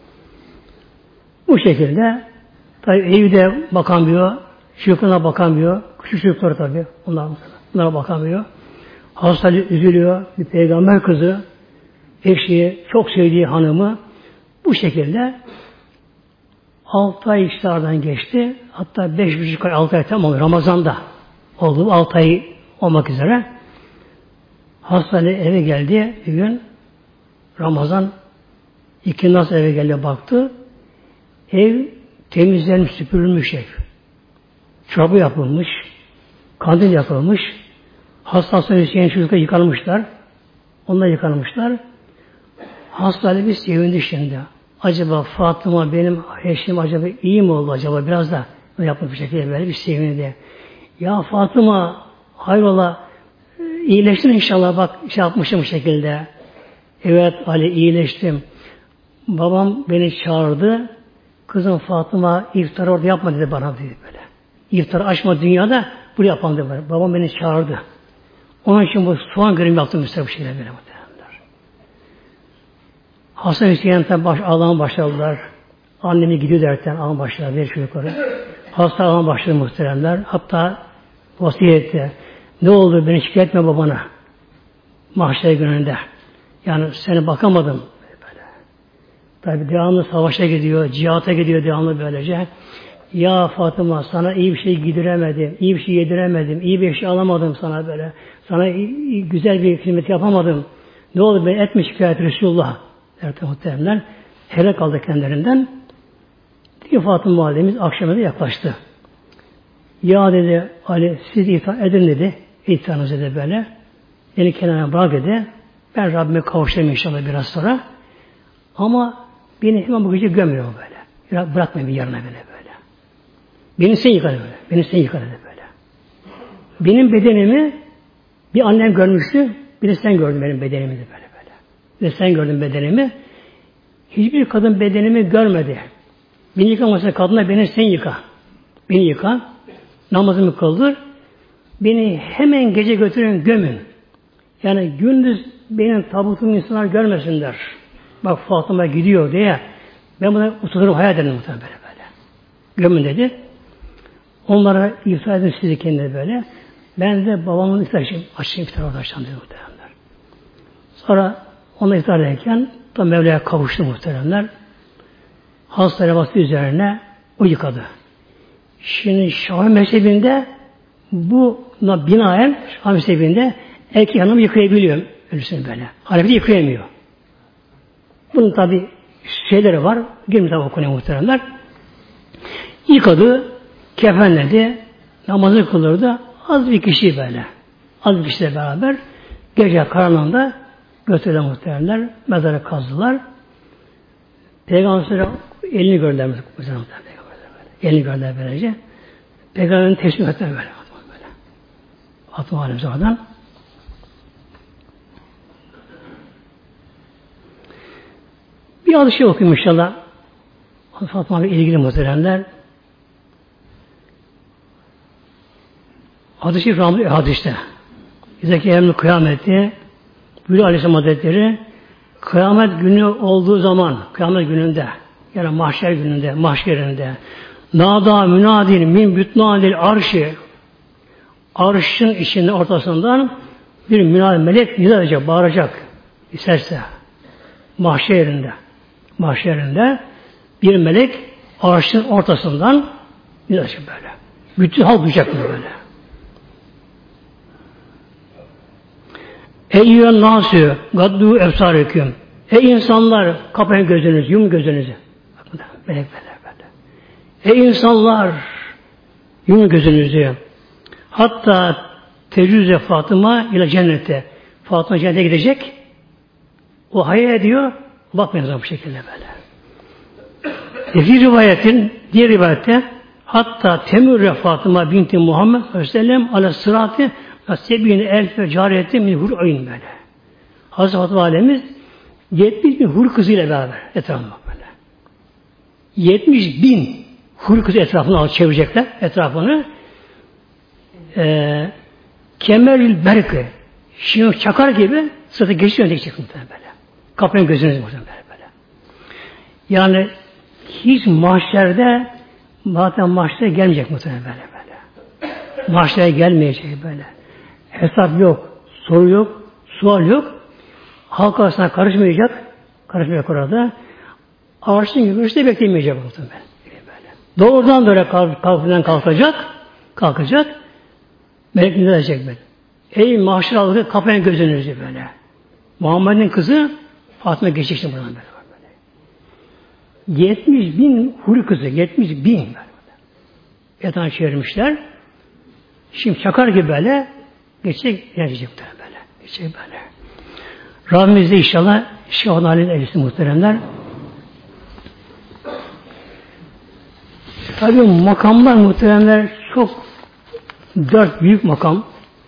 A: Bu şekilde tabi evde bakamıyor, çocuklarına bakamıyor, küçük çocukları tabi, onlar, onlara bakamıyor. Hastalığı üzülüyor, bir peygamber kızı, eşi, çok sevdiği hanımı bu şekilde altı ay işlerden geçti. Hatta beş buçuk ay, altı ay tam oldu. Ramazan'da oldu. altı ay olmak üzere. Hastalığı eve geldi bir gün. Ramazan iki nasıl eve geldi baktı. Ev temizlenmiş, süpürülmüş ev. Çorba yapılmış, kandil yapılmış. Hastası Hüseyin çocuklar yıkanmışlar. Onlar yıkanmışlar. Hastane bir sevindi şimdi. Acaba Fatıma benim eşim acaba iyi mi oldu acaba? Biraz da yapmış bir şekilde böyle bir sevindi. Ya Fatıma hayrola iyileştin inşallah bak şey yapmışım bu şekilde. Evet Ali iyileştim. Babam beni çağırdı. Kızım Fatıma iftar orada yapma dedi bana dedi böyle. İftar açma dünyada bunu yapalım dedi böyle. Babam beni çağırdı. Onun için bu soğan görevi yaptım mesela bu şeyler böyle. Hasan Hüseyin'den baş, ağlamaya başladılar. Annemi gidiyor derken ağlamaya başladılar. Bir çocukları. Hasta ağlamaya başladı muhteremler. Hatta vasiyet etti. Ne oldu beni şikayet etme babana. Mahşer gününde. Yani seni bakamadım. Böyle. Tabi devamlı savaşa gidiyor. Cihata gidiyor devamlı böylece. Ya Fatıma sana iyi bir şey giydiremedim, iyi bir şey yediremedim, iyi bir şey alamadım sana böyle. Sana iyi, güzel bir hizmet yapamadım. Ne olur ben etme şikayet Resulullah. Derdi muhteremler. Hele kaldı kendilerinden. Diyor Fatıma validemiz akşama da yaklaştı. Ya dedi Ali siz itaat edin dedi. İtihanız dedi böyle. Beni kenara bırak dedi. Ben Rabbime kavuşayım inşallah biraz sonra. Ama beni hemen bu gece gömüyor böyle. Bırakmayın bir yarına beni böyle. Beni sen yıkadı böyle. Beni sen yıkadı böyle. Benim bedenimi bir annem görmüştü. Bir de sen gördün benim bedenimi de böyle böyle. Bir de sen gördün bedenimi. Hiçbir kadın bedenimi görmedi. Beni yıkamasına kadına beni sen yıka. Beni yıka. Namazımı kıldır. Beni hemen gece götürün gömün. Yani gündüz benim tabutumu insanlar görmesinler. Bak Fatıma gidiyor diye. Ben buna utanırım hayal ederim muhtemelen böyle böyle. Gömün dedi. Onlara iftar edin sizi kendine böyle. Ben de babamın iftar için açayım iftar orada açacağım dedi muhtemelenler. Sonra ona iftar ederken tam Mevla'ya kavuştu muhtemelenler. Hasta levası üzerine o yıkadı. Şimdi Şafii mezhebinde bu binaen Şafii mezhebinde erkek hanım yıkayabiliyor ölüsünü böyle. Hanefi'de yıkayamıyor. Bunun tabi şeyleri var. Girmeden okunuyor muhteremler. Yıkadı, kefenledi, namazı kılırdı. Az bir kişi böyle. Az bir kişiyle beraber gece karanlığında götürdüler muhteremler. Mezara kazdılar. Peygamber'e elini gördüler muhteremler. Elini gördüler böylece. Peygamber'in teslim ettiler böyle. böyle. Fatıma Validemiz oradan. Bir adı şey okuyayım inşallah. Fatıma ile ilgili muhteremler. Hadis-i Rahmet hadiste. Bizdeki emri kıyameti Buyuruyor Aleyhisselam Hazretleri kıyamet günü olduğu zaman kıyamet gününde yani mahşer gününde mahşerinde nada münadin min bütnadil arşi arşın içinde ortasından bir münadi melek nida edecek, bağıracak isterse mahşerinde mahşerinde bir melek arşın ortasından nida edecek böyle. Bütün halk duyacak böyle. Eyyühen nâsü gaddu efsâreküm. Ey insanlar kapayın gözünüzü, yum gözünüzü. Bakın melekler böyle. Ey insanlar yum gözünüzü. Hatta tecrüze Fatıma ile cennete. Fatıma cennete gidecek. O hayal ediyor. Bakmayın bu şekilde böyle. Bir rivayetin, diğer rivayette hatta temürre Fatıma binti Muhammed Aleyhisselam ala sıratı sebine elfe cariyeti min hur'in böyle. Hazreti Fatıma Validemiz yetmiş bin hur kızıyla beraber etrafında böyle. yetmiş bin hur kızı etrafını alıp çevirecekler etrafını. Ee, Kemerül berkı şimdi çakar gibi sırtı geçiyor diyecek muhtemelen böyle. Kapının gözünüzü muhtemelen böyle. Yani hiç mahşerde zaten mahşere gelmeyecek muhtemelen böyle böyle. Mahşere gelmeyecek böyle. Hesap yok, soru yok, sual yok. Halk arasına karışmayacak. Karışmayacak orada. Arşın gibi işte bekleyemeyecek muhtemelen. Doğrudan böyle kalkından kalkacak. Kalkacak. Melek ne diyecek böyle? Ey mahşer halkı kapayın gözünüzü böyle. Muhammed'in kızı Fatıma geçecekti buradan böyle. böyle. yetmiş bin huri kızı. yetmiş bin böyle. Yatağını çevirmişler. Şimdi çakar gibi böyle geçecek, gelecekler böyle. Geçecek böyle. Rabbimiz de inşallah Şahane Ali'nin elisi muhteremler. Tabii makamlar muhteremler çok dört büyük makam.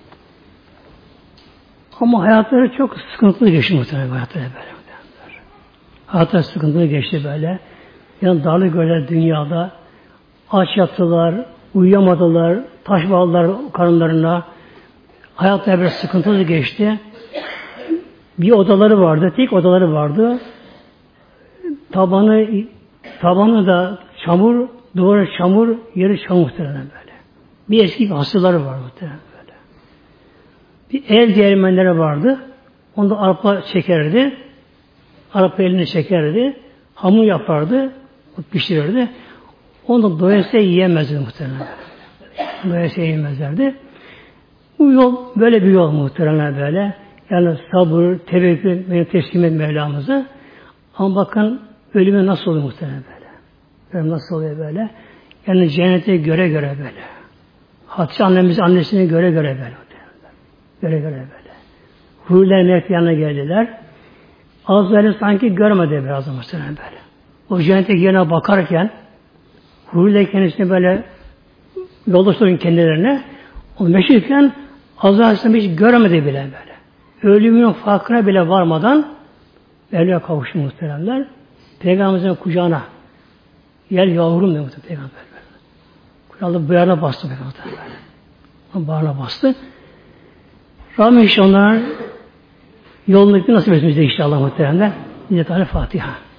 A: Ama hayatları çok sıkıntılı geçti muhterem hayatları böyle. Hayatları sıkıntılı geçti böyle. Yani darlı göller dünyada aç yattılar, uyuyamadılar, taş bağladılar karınlarına. Hayatları biraz sıkıntılı geçti. Bir odaları vardı, tek odaları vardı. Tabanı tabanı da çamur, duvarı çamur, yeri çamur muhtemelen böyle. Bir eski bir hastaları var muhtemelen böyle. Bir el değirmenleri vardı. Onda arpa çekerdi. Arpa elini çekerdi. Hamur yapardı. Pişirirdi. Onu doyasıya yiyemezdi muhtemelen. Doyasıya yiyemezlerdi. Bu yol böyle bir yol muhtemelen böyle. Yani sabır, tevekkül, beni teslim et Mevlamıza. Ama bakın ölümü nasıl oluyor muhtemelen böyle. Ölüm nasıl oluyor böyle. Yani cennete göre göre böyle. Hatice annemiz annesini göre göre böyle. Göre göre böyle. Huriler melek yanına geldiler. Azrail'i sanki görmedi biraz muhtemelen böyle. O cennetteki yerine bakarken Huriler kendisini böyle yolda sorun kendilerine. O meşhurken Azrail'i hiç görmedi bile böyle. Ölümünün farkına bile varmadan Mevla'ya kavuştu muhteremler. Peygamberimizin kucağına gel yavrum diyor Peygamber. Kucağına bağrına bastı Peygamber. Bağrına bastı. Rabbim inşallah onların yolunu nasip etsin inşallah muhteremler. Nice Fatiha.